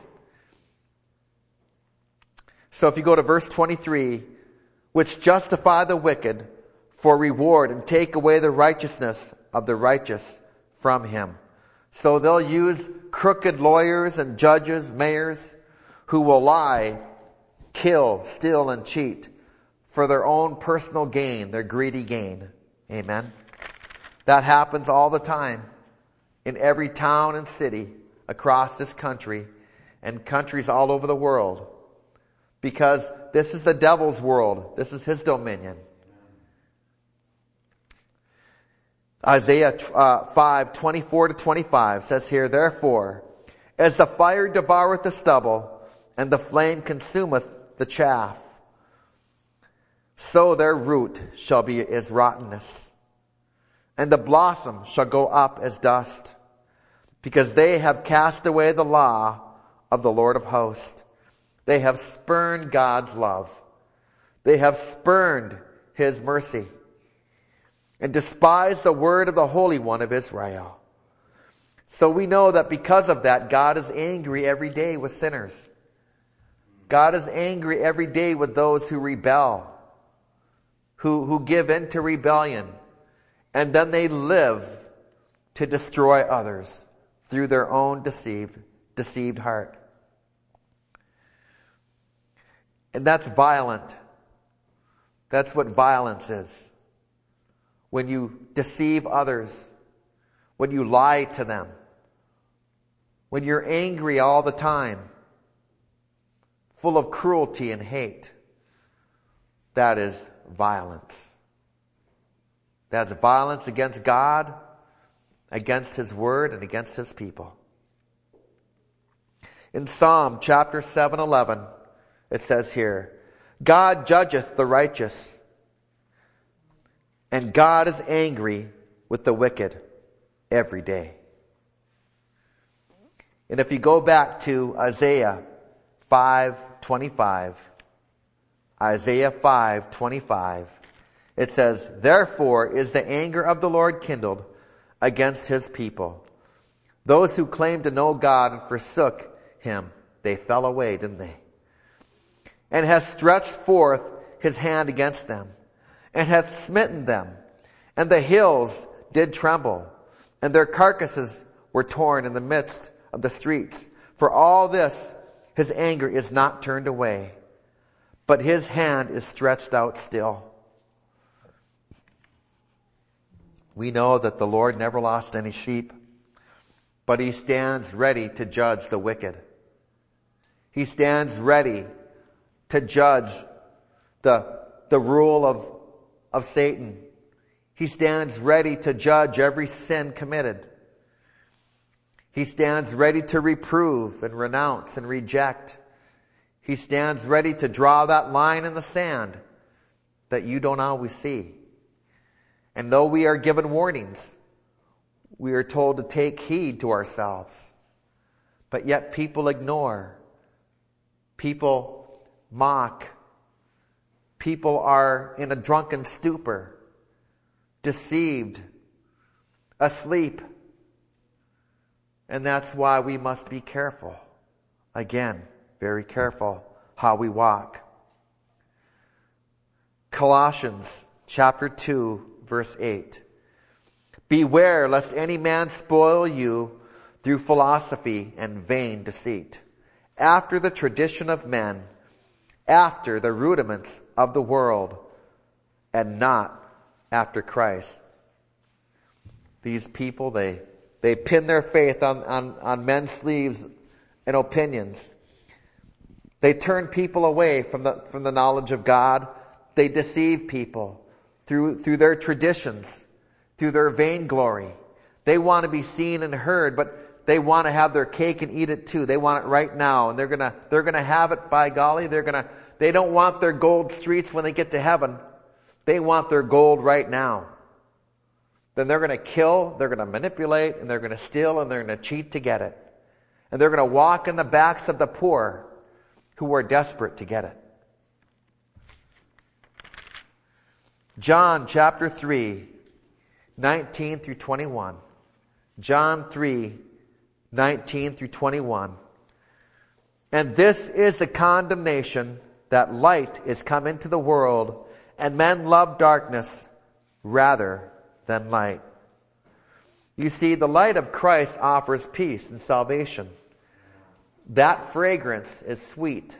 So if you go to verse twenty-three, which justify the wicked for reward and take away the righteousness of the righteous from him. So they'll use crooked lawyers and judges, mayors, who will lie, kill, steal, and cheat for their own personal gain, their greedy gain. Amen. That happens all the time in every town and city across this country and countries all over the world. Because this is the devil's world. This is his dominion. Isaiah uh, five, twenty-four to twenty-five says here, therefore, as the fire devoureth the stubble, and the flame consumeth the chaff, so their root shall be as rottenness, and the blossom shall go up as dust, because they have cast away the law of the Lord of hosts. They have spurned God's love. They have spurned His mercy, and despised the word of the Holy One of Israel. So we know that because of that, God is angry every day with sinners. God is angry every day with those who rebel, who, who give in to rebellion, and then they live to destroy others through their own deceived, deceived heart. And that's violent. That's what violence is. When you deceive others, when you lie to them, when you're angry all the time, full of cruelty and hate, that is violence. That's violence against God, against His Word, and against His people. In Psalm chapter seven eleven, it says here, God judgeth the righteous, and God is angry with the wicked every day. And if you go back to Isaiah five twenty-five, Isaiah five twenty-five, it says, therefore is the anger of the Lord kindled against His people. Those who claimed to know God and forsook Him, they fell away, didn't they? And hath stretched forth His hand against them, and hath smitten them, and the hills did tremble, and their carcasses were torn in the midst of the streets. For all this His anger is not turned away, but His hand is stretched out still. We know that the Lord never lost any sheep, but He stands ready to judge the wicked. He stands ready to judge the, the rule of, of Satan. He stands ready to judge every sin committed. He stands ready to reprove and renounce and reject. He stands ready to draw that line in the sand that you don't always see. And though we are given warnings, we are told to take heed to ourselves. But yet people ignore. People mock. People are in a drunken stupor, deceived, asleep. And that's why we must be careful. Again, very careful how we walk. Colossians chapter two, verse eight. Beware lest any man spoil you through philosophy and vain deceit, after the tradition of men, after the rudiments of the world, and not after Christ. These people, they, they pin their faith on, on, on men's sleeves and opinions. They turn people away from the, from the knowledge of God. They deceive people through, through their traditions, through their vainglory. They want to be seen and heard, but they want to have their cake and eat it too. They want it right now, and they're gonna they're gonna have it. By golly, they're gonna. They don't want their gold streets when they get to heaven. They want their gold right now. Then they're going to kill, they're going to manipulate, and they're going to steal, and they're going to cheat to get it. And they're going to walk in the backs of the poor who are desperate to get it. John chapter three, nineteen through twenty-one. John three, nineteen through twenty-one. And this is the condemnation, that light is come into the world, and men love darkness rather than light. You see, the light of Christ offers peace and salvation. That fragrance is sweet.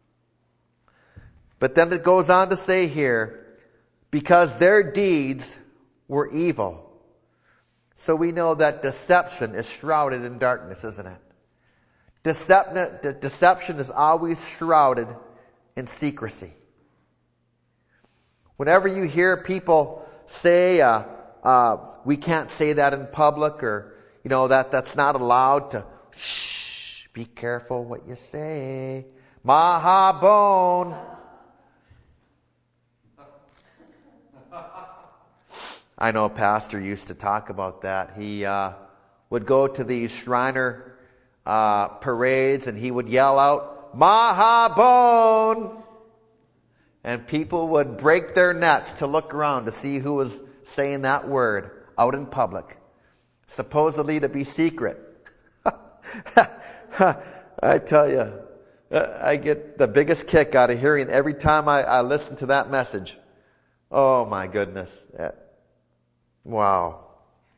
But then it goes on to say here, because their deeds were evil. So we know that deception is shrouded in darkness, isn't it? Decep- deception is always shrouded in secrecy. Whenever you hear people say, uh, uh, we can't say that in public, or, you know, that that's not allowed to, shh, be careful what you say. Mahabone. I know a pastor used to talk about that. He uh, would go to these Shriner uh, parades, and he would yell out, Mahabone! And people would break their necks to look around to see who was saying that word out in public, supposedly to be secret. I tell you, I get the biggest kick out of hearing every time I, I listen to that message. Oh my goodness. Wow.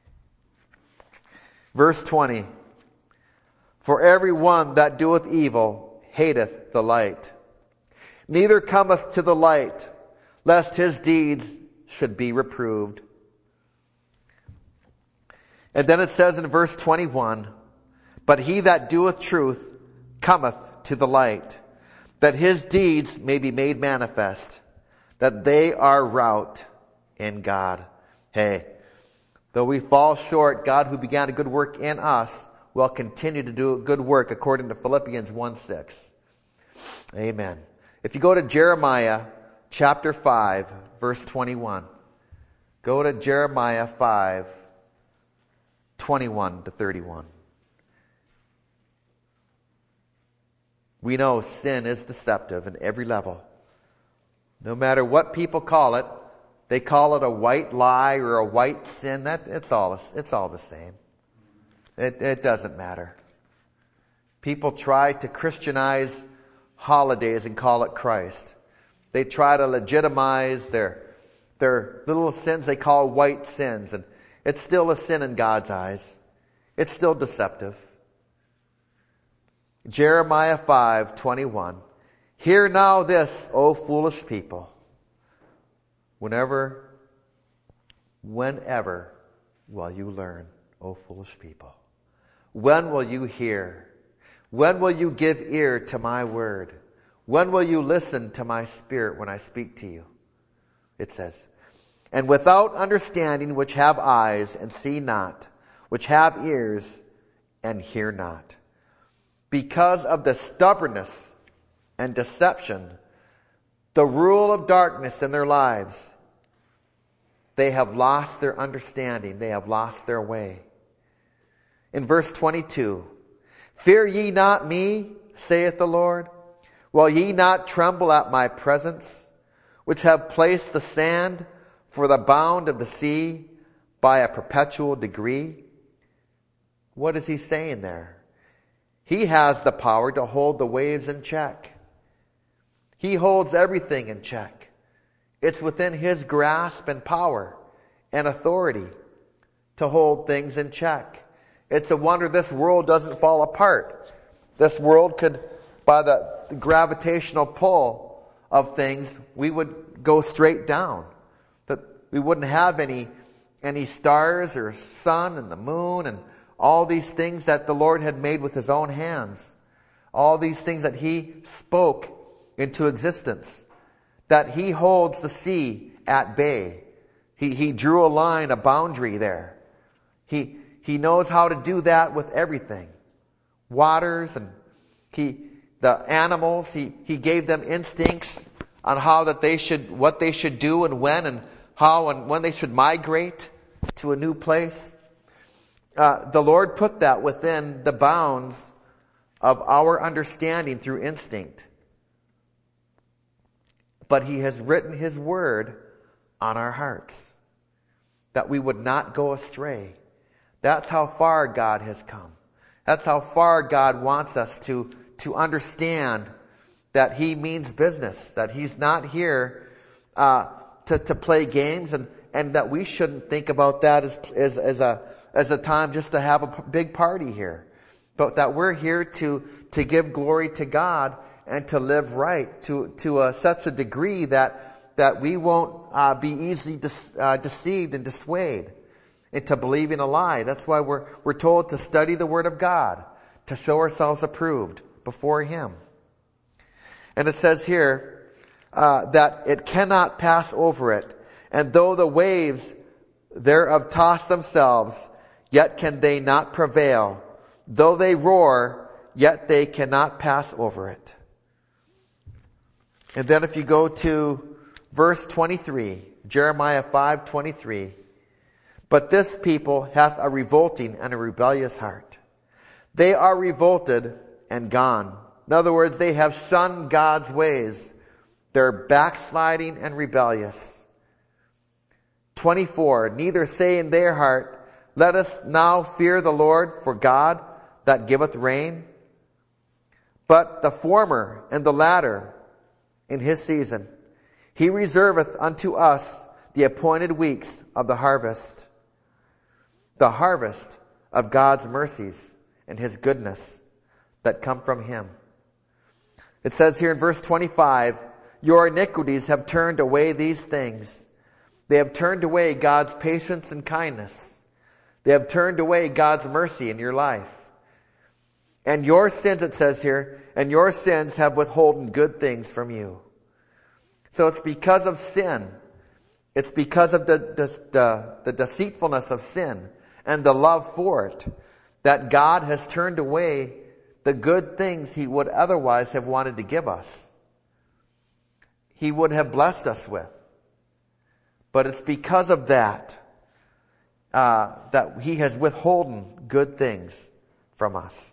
Verse twenty. For every one that doeth evil hateth the light, neither cometh to the light, lest his deeds should be reproved. And then it says in verse twenty-one, but he that doeth truth cometh to the light, that his deeds may be made manifest, that they are wrought in God. Hey, though we fall short, God who began a good work in us will continue to do a good work, according to Philippians one six. Amen. If you go to Jeremiah chapter five, verse twenty-one. Go to Jeremiah five, twenty-one to thirty-one. We know sin is deceptive in every level. No matter what people call it, they call it a white lie or a white sin. That it's all it's all the same. It it doesn't matter. People try to Christianize holidays and call it Christ. They try to legitimize their their little sins they call white sins, and it's still a sin in God's eyes. It's still deceptive. Jeremiah five twenty-one. Hear now this, O foolish people. Whenever, whenever will you learn, O foolish people? When will you hear? When will you give ear to my word? When will you listen to my spirit when I speak to you? It says, and without understanding, which have eyes and see not, which have ears and hear not. Because of the stubbornness and deception, the rule of darkness in their lives, they have lost their understanding. They have lost their way. In verse twenty-two, fear ye not me, saith the Lord? Will ye not tremble at my presence, which have placed the sand for the bound of the sea by a perpetual degree? What is he saying there? He has the power to hold the waves in check. He holds everything in check. It's within His grasp and power and authority to hold things in check. It's a wonder this world doesn't fall apart. This world could, by the gravitational pull of things, we would go straight down. That we wouldn't have any, any stars or sun and the moon and all these things that the Lord had made with His own hands. All these things that He spoke into existence. That He holds the sea at bay. He, he drew a line, a boundary there. He, he knows how to do that with everything. Waters and he, the animals, he, he gave them instincts on how that they should, what they should do and when and how and when they should migrate to a new place. Uh, the Lord put that within the bounds of our understanding through instinct. But He has written His word on our hearts, that we would not go astray. That's how far God has come. That's how far God wants us to, to understand that He means business, that He's not here uh, to, to play games, and, and that we shouldn't think about that as, as, as, a, as a time just to have a big party here. But that we're here to, to give glory to God and to live right to, to a, such a degree that that we won't uh, be easily dis, uh, deceived and dissuaded into believing a lie. That's why we're, we're told to study the Word of God, to show ourselves approved before Him. And it says here uh, that it cannot pass over it. And though the waves thereof toss themselves, yet can they not prevail. Though they roar, yet they cannot pass over it. And then if you go to verse twenty-three, Jeremiah five twenty-three, but this people hath a revolting and a rebellious heart. They are revolted and gone. In other words, they have shunned God's ways. They're backsliding and rebellious. twenty-four, neither say in their heart, let us now fear the Lord, for God that giveth rain. But the former and the latter in His season. He reserveth unto us the appointed weeks of the harvest. The harvest of God's mercies and His goodness that come from Him. It says here in verse twenty-five, your iniquities have turned away these things. They have turned away God's patience and kindness. They have turned away God's mercy in your life. And your sins, it says here, and your sins have withholden good things from you. So it's because of sin. It's because of the, the, the, the deceitfulness of sin and the love for it that God has turned away the good things He would otherwise have wanted to give us. He would have blessed us with. But it's because of that uh, that He has withholden good things from us.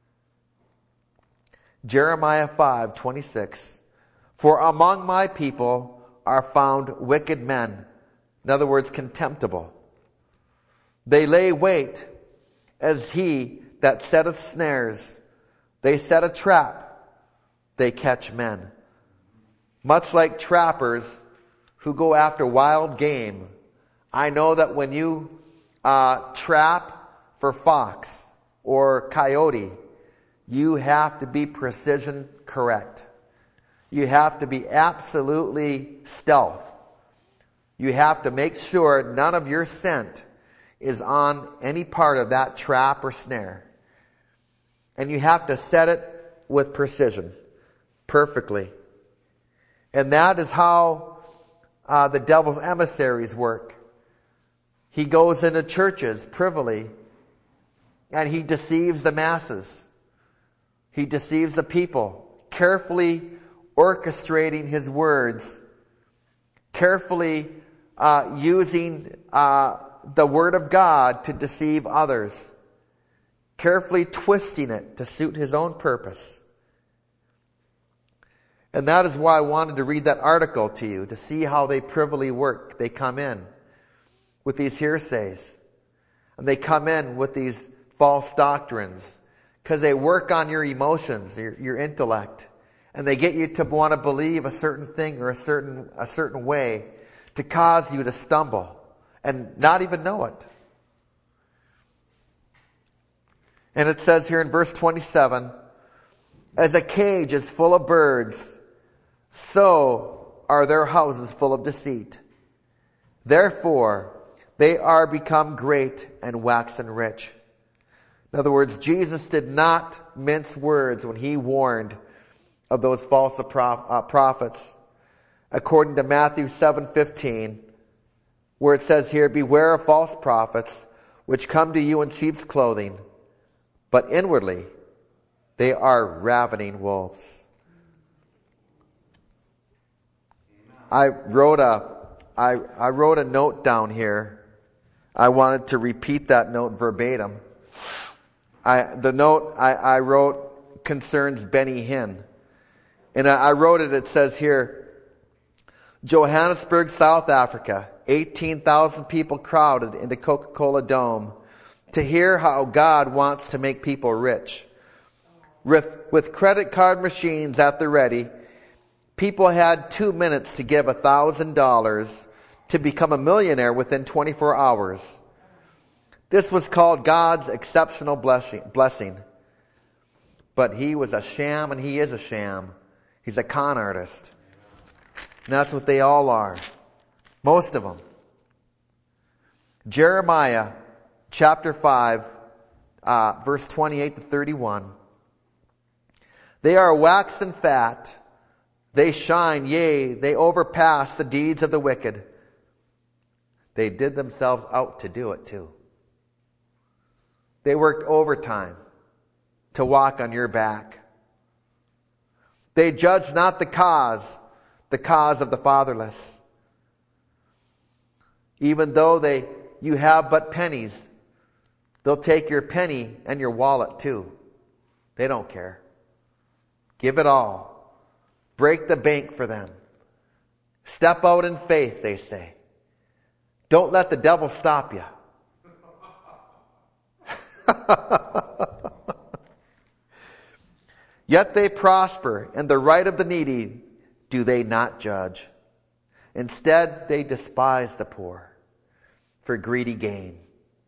Jeremiah five twenty-six. For among my people are found wicked men. In other words, contemptible. They lay wait as he that setteth snares. They set a trap. They catch men. Much like trappers who go after wild game. I know that when you uh, trap for fox or coyote, you have to be precision correct. You have to be absolutely stealth. You have to make sure none of your scent is on any part of that trap or snare. And you have to set it with precision, perfectly. And that is how uh, the devil's emissaries work. He goes into churches privily and he deceives the masses. He deceives the people, carefully orchestrating his words, carefully uh, using uh, the Word of God to deceive others, carefully twisting it to suit his own purpose. And that is why I wanted to read that article to you, to see how they privily work. They come in with these hearsays, and they come in with these false doctrines, because they work on your emotions, your, your intellect, and they get you to want to believe a certain thing or a certain a certain way to cause you to stumble and not even know it. And it says here in verse twenty-seven, as a cage is full of birds, so are their houses full of deceit. Therefore, they are become great and waxen rich. In other words, Jesus did not mince words when he warned of those false prophets. According to Matthew seven fifteen, where it says here, beware of false prophets, which come to you in sheep's clothing, but inwardly they are ravening wolves. I wrote a, I, I wrote a note down here. I wanted to repeat that note verbatim. I, the note I, I wrote concerns Benny Hinn. And I, I wrote it, it says here, Johannesburg, South Africa, eighteen thousand people crowded into Coca-Cola Dome to hear how God wants to make people rich. With, with credit card machines at the ready, people had two minutes to give one thousand dollars to become a millionaire within twenty-four hours. This was called God's exceptional blessing. But he was a sham, and he is a sham. He's a con artist. And that's what they all are. Most of them. Jeremiah chapter five, uh, verse twenty-eight to thirty-one. They are waxen fat. They shine, yea, they overpass the deeds of the wicked. They did themselves out to do it too. They worked overtime to walk on your back. They judge not the cause, the cause of the fatherless. Even though they you have but pennies, they'll take your penny and your wallet too. They don't care. Give it all. Break the bank for them. Step out in faith, they say. Don't let the devil stop you. Yet they prosper, and the right of the needy do they not judge. Instead, they despise the poor for greedy gain.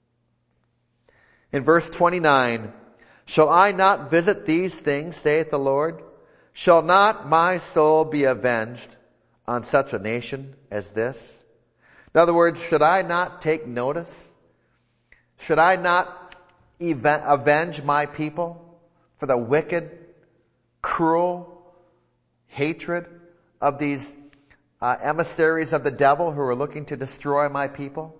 In verse twenty-nine, shall I not visit these things, saith the Lord? Shall not my soul be avenged on such a nation as this? In other words, should I not take notice? Should I not even avenge my people for the wicked, cruel hatred of these uh, emissaries of the devil who are looking to destroy my people?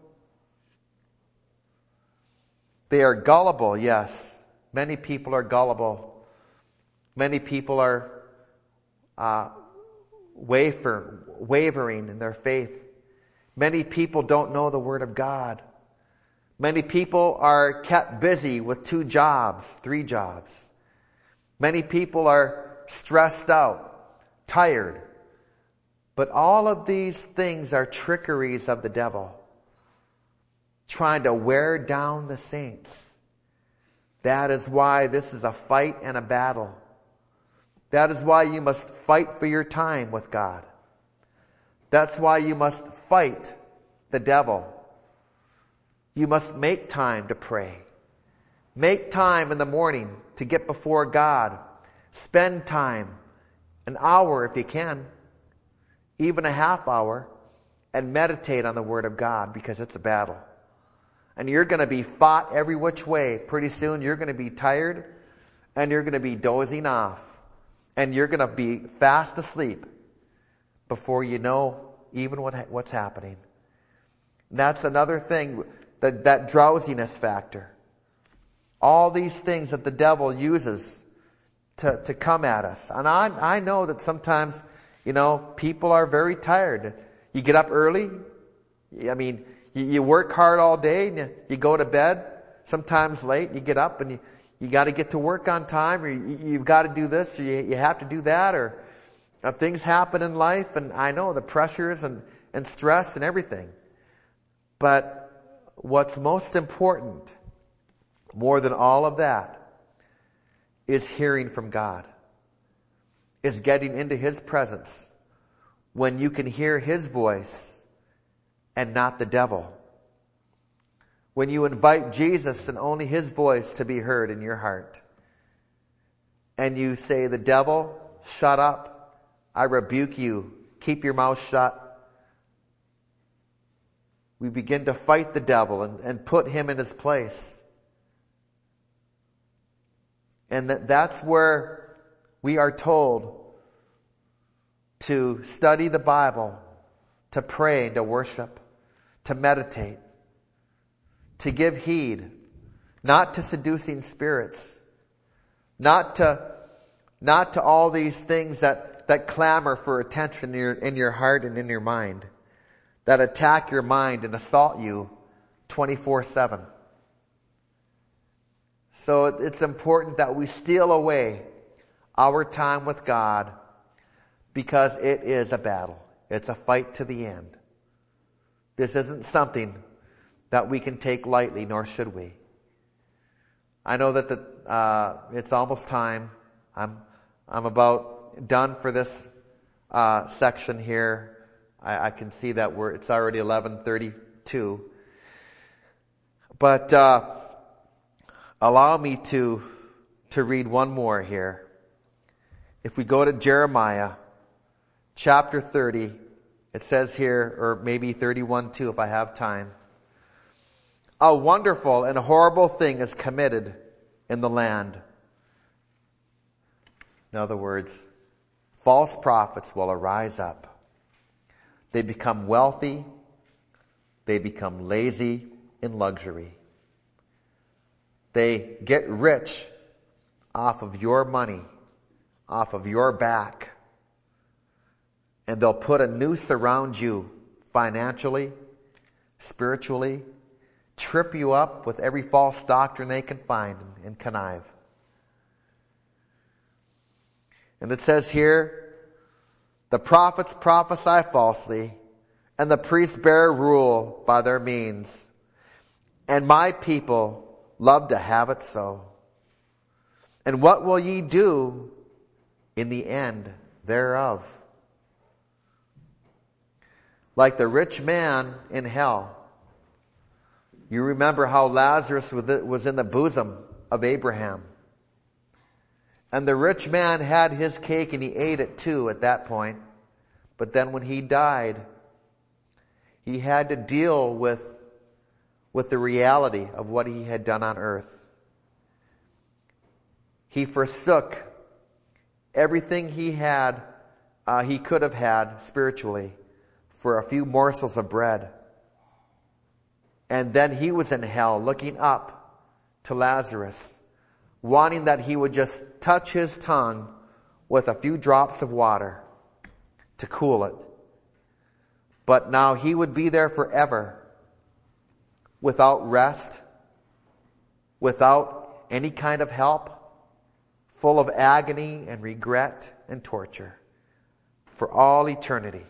They are gullible, yes. Many people are gullible. Many people are uh, waver, wavering in their faith. Many people don't know the Word of God. Many people are kept busy with two jobs, three jobs. Many people are stressed out, tired. But all of these things are trickeries of the devil, trying to wear down the saints. That is why this is a fight and a battle. That is why you must fight for your time with God. That's why you must fight the devil. You must make time to pray. Make time in the morning to get before God. Spend time, an hour if you can, even a half hour, and meditate on the Word of God, because it's a battle. And you're going to be fought every which way. Pretty soon you're going to be tired, and you're going to be dozing off, and you're going to be fast asleep before you know even what what's happening. That's another thing, that, that drowsiness factor. All these things that the devil uses to, to come at us. And I, I know that sometimes, you know, people are very tired. You get up early. I mean, you, you work hard all day, and you, you go to bed sometimes late. You get up and you, you got to get to work on time, or you, you've got to do this, or you, you have to do that, or uh, things happen in life. And I know the pressures and, and stress and everything. But what's most important, more than all of that, is hearing from God, is getting into His presence when you can hear His voice and not the devil. When you invite Jesus and only His voice to be heard in your heart. And you say, the devil, shut up. I rebuke you. Keep your mouth shut. We begin to fight the devil and, and put him in his place. And that, that's where we are told to study the Bible, to pray and to worship, to meditate, to give heed, not to seducing spirits, not to, not to all these things that, that clamor for attention in your, in your heart and in your mind, that attack your mind and assault you twenty-four seven. So it's important that we steal away our time with God, because it is a battle. It's a fight to the end. This isn't something that we can take lightly, nor should we. I know that the, uh, it's almost time. I'm I'm about done for this uh, section here. I, I can see that we're it's already eleven thirty-two. But uh, allow me to to read one more here. If we go to Jeremiah chapter thirty, it says here, or maybe thirty-one too, if I have time. A wonderful and horrible thing is committed in the land. In other words, false prophets will arise up. They become wealthy. They become lazy in luxury. They get rich off of your money, off of your back. And they'll put a noose around you financially, spiritually, trip you up with every false doctrine they can find and connive. And it says here, the prophets prophesy falsely, and the priests bear rule by their means. And my people love to have it so. And what will ye do in the end thereof? Like the rich man in hell. You remember how Lazarus was in the bosom of Abraham. And the rich man had his cake and he ate it too at that point. But then when he died, he had to deal with, with the reality of what he had done on earth. He forsook everything he had, uh, he could have had spiritually for a few morsels of bread. And then he was in hell looking up to Lazarus, wanting that he would just touch his tongue with a few drops of water to cool it. But now he would be there forever, without rest, without any kind of help, full of agony and regret and torture for all eternity.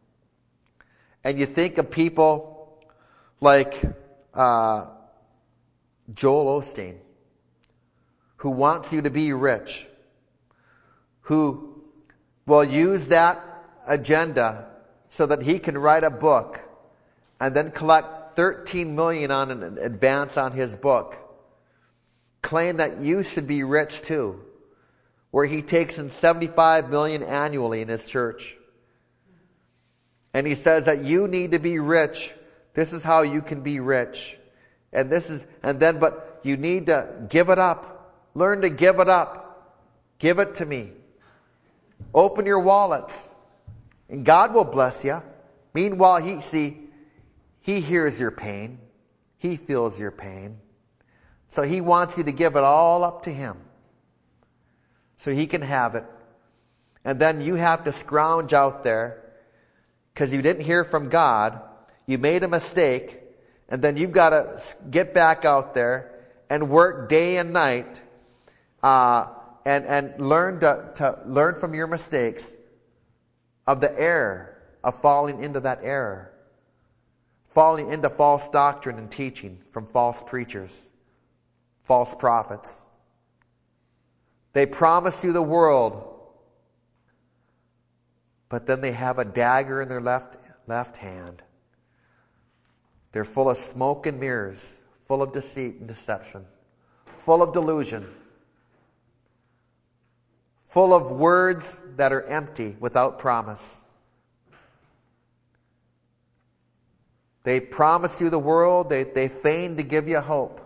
And you think of people like uh, Joel Osteen, who wants you to be rich, who will use that agenda so that he can write a book and then collect thirteen million dollars on an advance on his book, claim that you should be rich too, where he takes in seventy-five million dollars annually in his church. And he says that you need to be rich. This is how you can be rich. And this is, and then, but you need to give it up. Learn to give it up. Give it to me. Open your wallets. And God will bless you. Meanwhile, he, see, he hears your pain. He feels your pain. So he wants you to give it all up to him, so he can have it. And then you have to scrounge out there because you didn't hear from God. You made a mistake, and then you've got to get back out there and work day and night, uh, and and learn to, to learn from your mistakes, of the error of falling into that error, falling into false doctrine and teaching from false preachers, false prophets. They promise you the world, but then they have a dagger in their left, left hand. They're full of smoke and mirrors, full of deceit and deception, full of delusion, full of words that are empty without promise. They promise you the world, they, they feign to give you hope.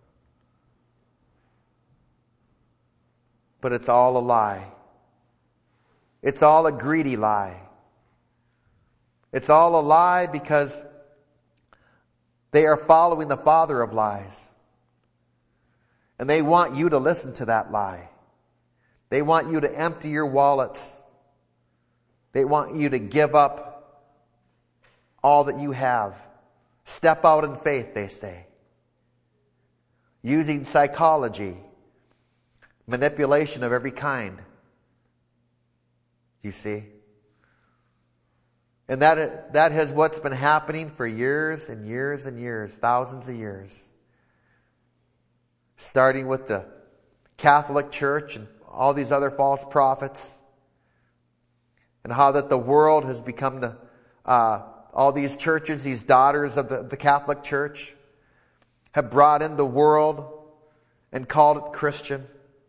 But it's all a lie. It's all a greedy lie. It's all a lie because they are following the father of lies. And they want you to listen to that lie. They want you to empty your wallets. They want you to give up all that you have. Step out in faith, they say. Using psychology, manipulation of every kind. You see? And that, that has what's been happening for years and years and years, thousands of years. Starting with the Catholic Church and all these other false prophets. And how that the world has become the, uh, all these churches, these daughters of the, the Catholic Church, have brought in the world and called it Christian.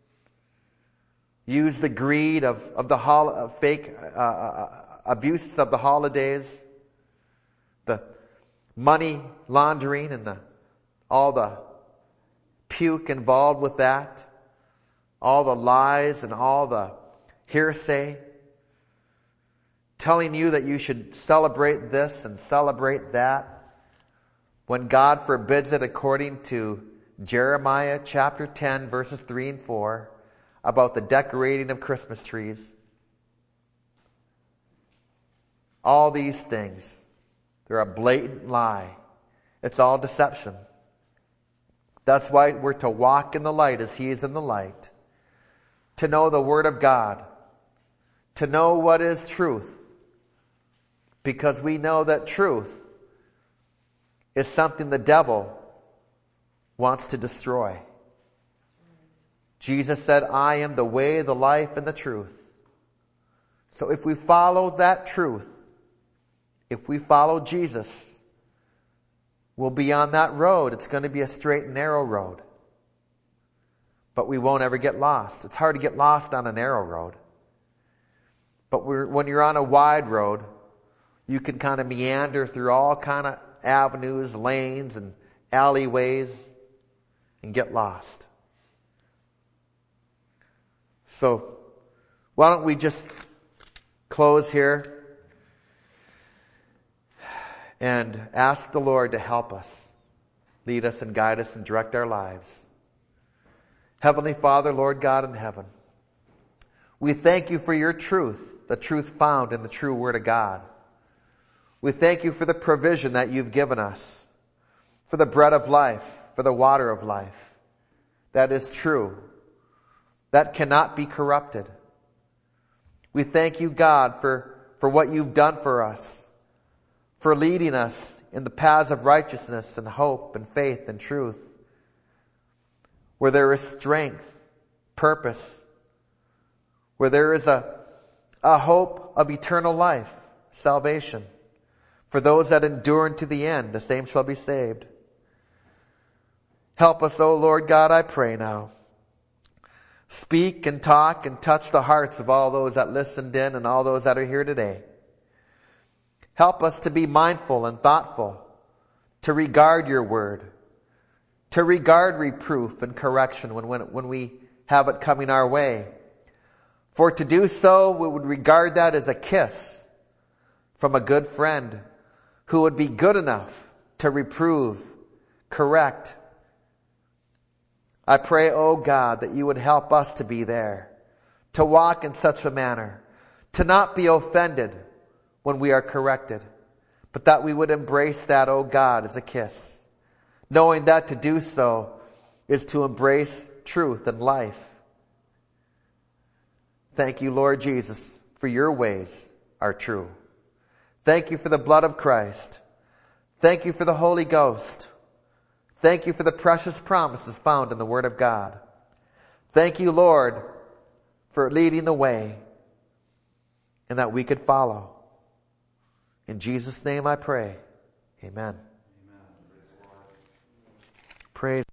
Use the greed of, of the hol- of fake uh, uh, abuse of the holidays, the money laundering and the all the puke involved with that, all the lies and all the hearsay, telling you that you should celebrate this and celebrate that, when God forbids it according to Jeremiah chapter ten, verses three and four, about the decorating of Christmas trees. All these things, they're a blatant lie. It's all deception. That's why we're to walk in the light as He is in the light. To know the Word of God. To know what is truth. Because we know that truth is something the devil wants to destroy. Jesus said, I am the way, the life, and the truth. So if we follow that truth, if we follow Jesus, we'll be on that road. It's going to be a straight and narrow road. But we won't ever get lost. It's hard to get lost on a narrow road. But we're, when you're on a wide road, you can kind of meander through all kind of avenues, lanes, and alleyways and get lost. So, why don't we just close here and ask the Lord to help us, lead us and guide us and direct our lives. Heavenly Father, Lord God in heaven, we thank you for your truth, the truth found in the true Word of God. We thank you for the provision that you've given us, for the bread of life, for the water of life. That is true. That cannot be corrupted. We thank you, God, for, for what you've done for us, for leading us in the paths of righteousness and hope and faith and truth, where there is strength, purpose, where there is a, a hope of eternal life, salvation. For those that endure unto the end, the same shall be saved. Help us, O Lord God, I pray now. Speak and talk and touch the hearts of all those that listened in and all those that are here today. Help us to be mindful and thoughtful, to regard your word, to regard reproof and correction when, when, when we have it coming our way. For to do so, we would regard that as a kiss from a good friend who would be good enough to reprove, correct. I pray, oh God, that you would help us to be there, to walk in such a manner, to not be offended when we are corrected, but that we would embrace that, oh God, as a kiss, knowing that to do so is to embrace truth and life. Thank you, Lord Jesus, for your ways are true. Thank you for the blood of Christ. Thank you for the Holy Ghost. Thank you for the precious promises found in the Word of God. Thank you, Lord, for leading the way, and that we could follow. In Jesus' name I pray. Amen. Amen. Praise